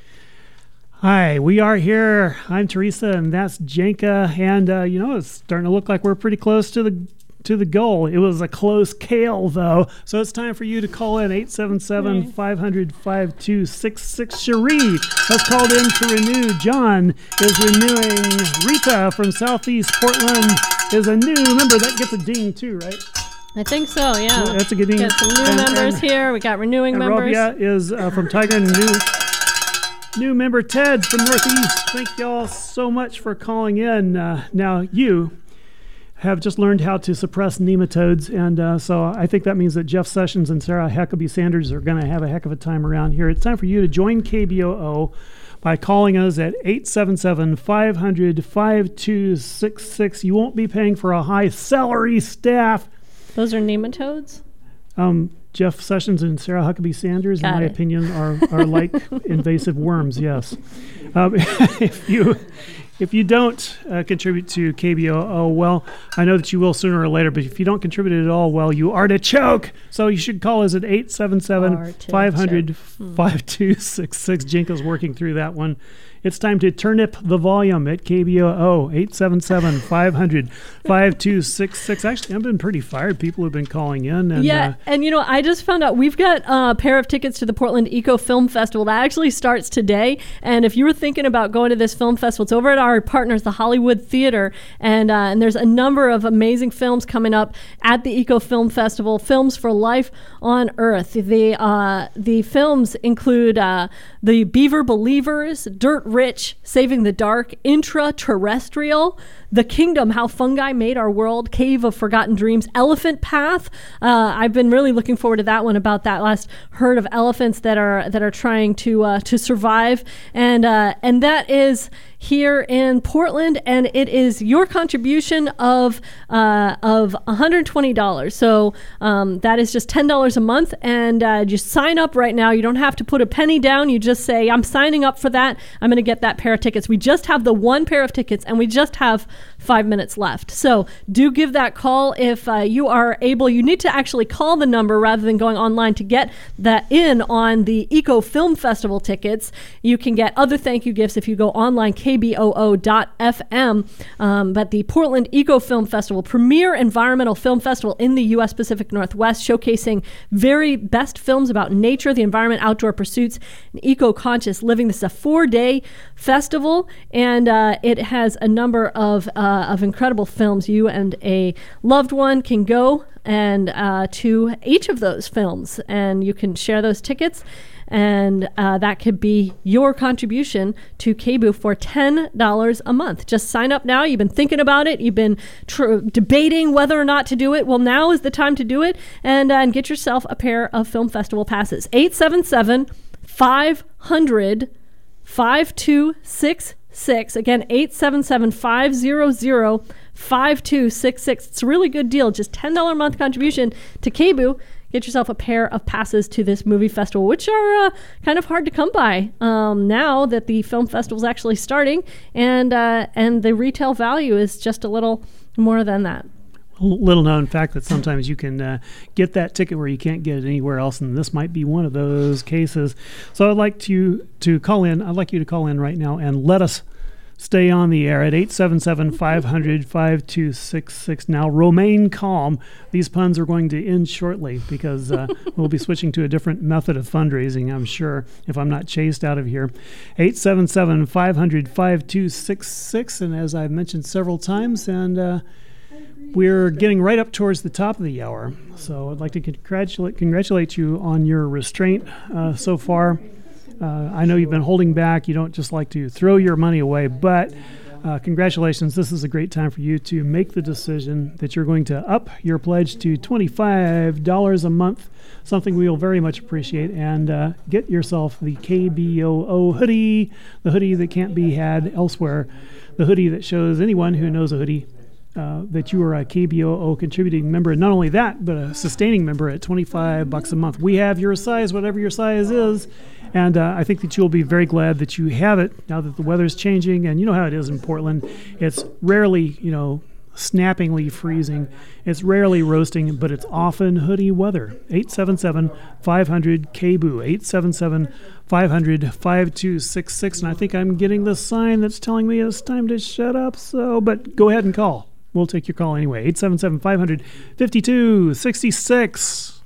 Hi, we are here. I'm Teresa, and that's Jenka. And uh, you know, it's starting to look like we're pretty close to the to the goal. It was a close kale, though. So it's time for you to call in eight seven seven, five hundred, five two six six. Cherie has called in to renew. John is renewing. Rita from Southeast Portland is a new member. That gets a ding too, right? I think so, yeah. That's a good ding. Got some new And- members and- here. We got renewing And members. Robia is uh, from Tiger and new new member Ted from Northeast. Thank y'all so much for calling in. Uh, now you have just learned how to suppress nematodes, and uh, so I think that means that Jeff Sessions and Sarah Huckabee Sanders are going to have a heck of a time around here. It's time for you to join K B O O by calling us at eight seven seven, five hundred, five two six six. You won't be paying for a high salary staff. Those are nematodes? Um, Jeff Sessions and Sarah Huckabee Sanders, Got in my it. opinion, are, are like invasive worms, yes. Um, if you If you don't uh, contribute to K B O O, well, I know that you will sooner or later, but if you don't contribute at all, well, you artichoke. So you should call us at eight seven seven, five hundred, five two six six. Jenka's working through that one. It's time to turnip the volume at K B O O, eight seven seven, five hundred, five two six six. Actually, I've been pretty fired. People have been calling in. And, yeah, uh, and you know, I just found out we've got a pair of tickets to the Portland Eco Film Festival that actually starts today. And if you were thinking about going to this film festival, it's over at our partners, the Hollywood Theater. And, uh, and there's a number of amazing films coming up at the Eco Film Festival, Films for Life on Earth. The, uh, the films include uh, The Beaver Believers, Dirt Rich, Saving the Dark, Intraterrestrial, The Kingdom, How Fungi Made Our World, Cave of Forgotten Dreams, Elephant Path. Uh, I've been really looking forward to that one, about that last herd of elephants that are that are trying to uh, to survive, and uh, and that is here in Portland, and it is your contribution of uh, of one hundred twenty dollars. So um, that is just ten dollars a month, and uh, just sign up right now. You don't have to put a penny down. You just say, I'm signing up for that. I'm going to get that pair of tickets. We just have the one pair of tickets, and we just have five minutes left. So do give that call if uh, you are able. You need to actually call the number rather than going online to get that in on the Eco Film Festival tickets. You can get other thank you gifts if you go online, K B O O dot F M. Um, but the Portland Eco Film Festival, premier environmental film festival in the U S Pacific Northwest, showcasing very best films about nature, the environment, outdoor pursuits, and eco-conscious living. This is a four-day festival, and uh, it has a number of uh, of incredible films. You and a loved one can go and uh, to each of those films, and you can share those tickets. And uh, that could be your contribution to K B O O for ten dollars a month. Just sign up now. You've been thinking about it. You've been tr- debating whether or not to do it. Well, now is the time to do it, and, uh, and get yourself a pair of film festival passes. eight seven seven, five hundred, five two six six. Again, eight seven seven, five hundred, five two six six. It's a really good deal. Just ten dollars a month contribution to K B O O. Get yourself a pair of passes to this movie festival, which are uh, kind of hard to come by um, now that the film festival is actually starting, and uh, and the retail value is just a little more than that. Little known fact that sometimes you can uh, get that ticket where you can't get it anywhere else, and this might be one of those cases. So I'd like to to call in. I'd like you to call in right now and let us stay on the air at eight seven seven, five hundred, five two six six. Now, remain calm. These puns are going to end shortly because uh, we'll be switching to a different method of fundraising, I'm sure, if I'm not chased out of here. eight seven seven, five hundred, five two six six. And as I've mentioned several times, and uh, we're getting right up towards the top of the hour. So I'd like to congratulate, congratulate you on your restraint uh, so far. Uh, I know you've been holding back. You don't just like to throw your money away, but uh, congratulations. This is a great time for you to make the decision that you're going to up your pledge to twenty-five dollars a month, something we will very much appreciate, and uh, get yourself the K B O O hoodie, the hoodie that can't be had elsewhere, the hoodie that shows anyone who knows a hoodie Uh, that you are a K B O O contributing member, and not only that, but a sustaining member at twenty-five bucks a month. We have your size, whatever your size is, and uh, I think that you'll be very glad that you have it now that the weather's changing. And you know how it is in Portland. It's rarely, you know, snappingly freezing. It's rarely roasting, but it's often hoodie weather. eight seven seven, five hundred, K B O O, eight seven seven, five hundred, five two six six. And I think I'm getting the sign that's telling me it's time to shut up. So, but go ahead and call. We'll take your call anyway. eight seven seven, five hundred, five two six six.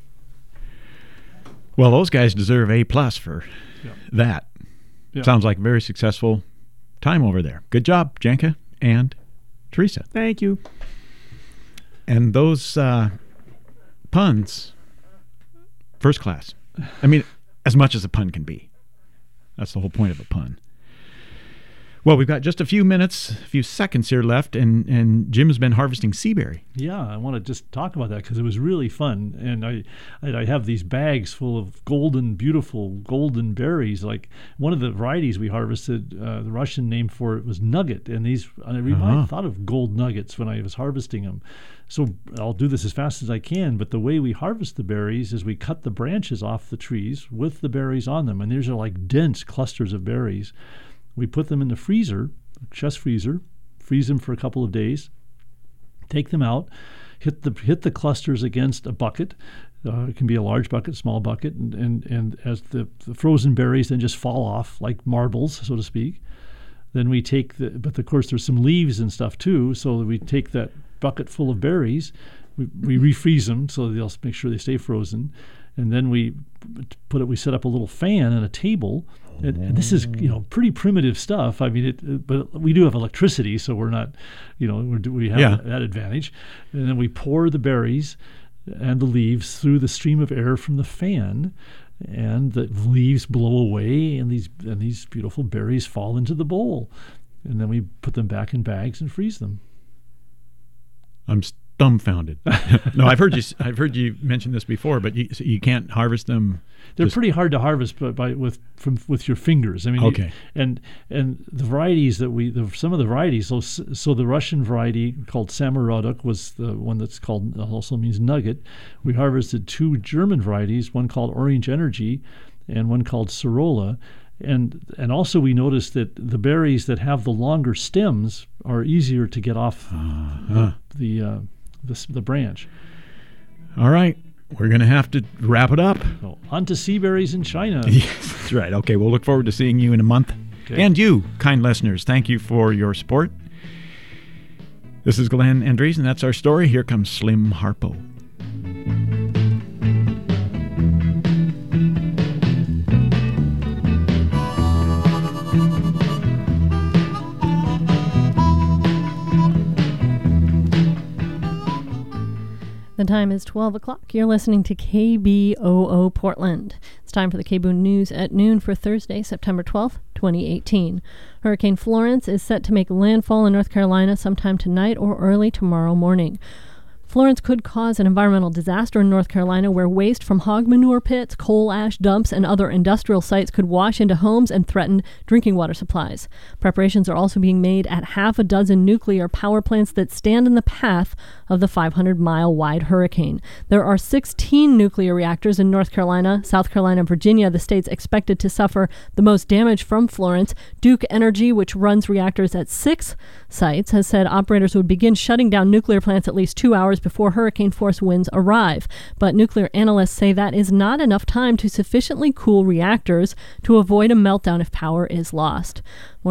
Well, those guys deserve A plus for yeah. that. Yeah. Sounds like a very successful time over there. Good job, Jenka and Teresa. Thank you. And those uh, puns, first class. I mean, as much as a pun can be. That's the whole point of a pun. Well, we've got just a few minutes, a few seconds here left, and, and Jim's been harvesting seaberry. Yeah, I want to just talk about that because it was really fun. And I, I have these bags full of golden, beautiful golden berries. Like one of the varieties we harvested, uh, the Russian name for it was Nugget. And these, I remind, uh-huh. thought of gold nuggets when I was harvesting them. So I'll do this as fast as I can, but the way we harvest the berries is we cut the branches off the trees with the berries on them. And these are like dense clusters of berries. We put them in the freezer chest freezer, freeze them for a couple of days, take them out, hit the hit the clusters against a bucket. Uh, it can be a large bucket, small bucket, and and, and as the, the frozen berries then just fall off like marbles, so to speak. Then we take the, but of course there's some leaves and stuff too, so we take that bucket full of berries, we, we refreeze them so they'll make sure they stay frozen, and then we put it. We set up a little fan and a table, and, and this is you know pretty primitive stuff. I mean, it, but we do have electricity, so we're not, you know, we're, we have Yeah. that advantage. And then we pour the berries and the leaves through the stream of air from the fan, and the leaves blow away, and these and these beautiful berries fall into the bowl, and then we put them back in bags and freeze them. I'm dumbfounded. No, I've heard you. I've heard you mention this before, but you so you can't harvest them. They're just- pretty hard to harvest, but by with from with your fingers. I mean, Okay. you- and and the varieties that we the, some of the varieties. So so the Russian variety called Samorodok was the one that's called also means nugget. We harvested two German varieties, one called Orange Energy, and one called Sorolla. And and also we noticed that the berries that have the longer stems are easier to get off Uh-huh. the uh, the, s- the branch. All right, we're going to have to wrap it up. So on to sea berries in China. Yes, that's right. Okay, we'll look forward to seeing you in a month. Okay. And you, kind listeners, thank you for your support. This is Glenn Andreessen. That's our story. Here comes Slim Harpo. The time is twelve o'clock. You're listening to K B O O Portland. It's time for the K B O O News at noon for Thursday, September twelfth, twenty eighteen. Hurricane Florence is set to make landfall in North Carolina sometime tonight or early tomorrow morning. Florence could cause an environmental disaster in North Carolina where waste from hog manure pits, coal ash dumps, and other industrial sites could wash into homes and threaten drinking water supplies. Preparations are also being made at half a dozen nuclear power plants that stand in the path of the five hundred mile wide hurricane. There are sixteen nuclear reactors in North Carolina, South Carolina, and Virginia, the states expected to suffer the most damage from Florence. Duke Energy, which runs reactors at six sites, has said operators would begin shutting down nuclear plants at least two hours before hurricane force winds arrive. But nuclear analysts say that is not enough time to sufficiently cool reactors to avoid a meltdown if power is lost. More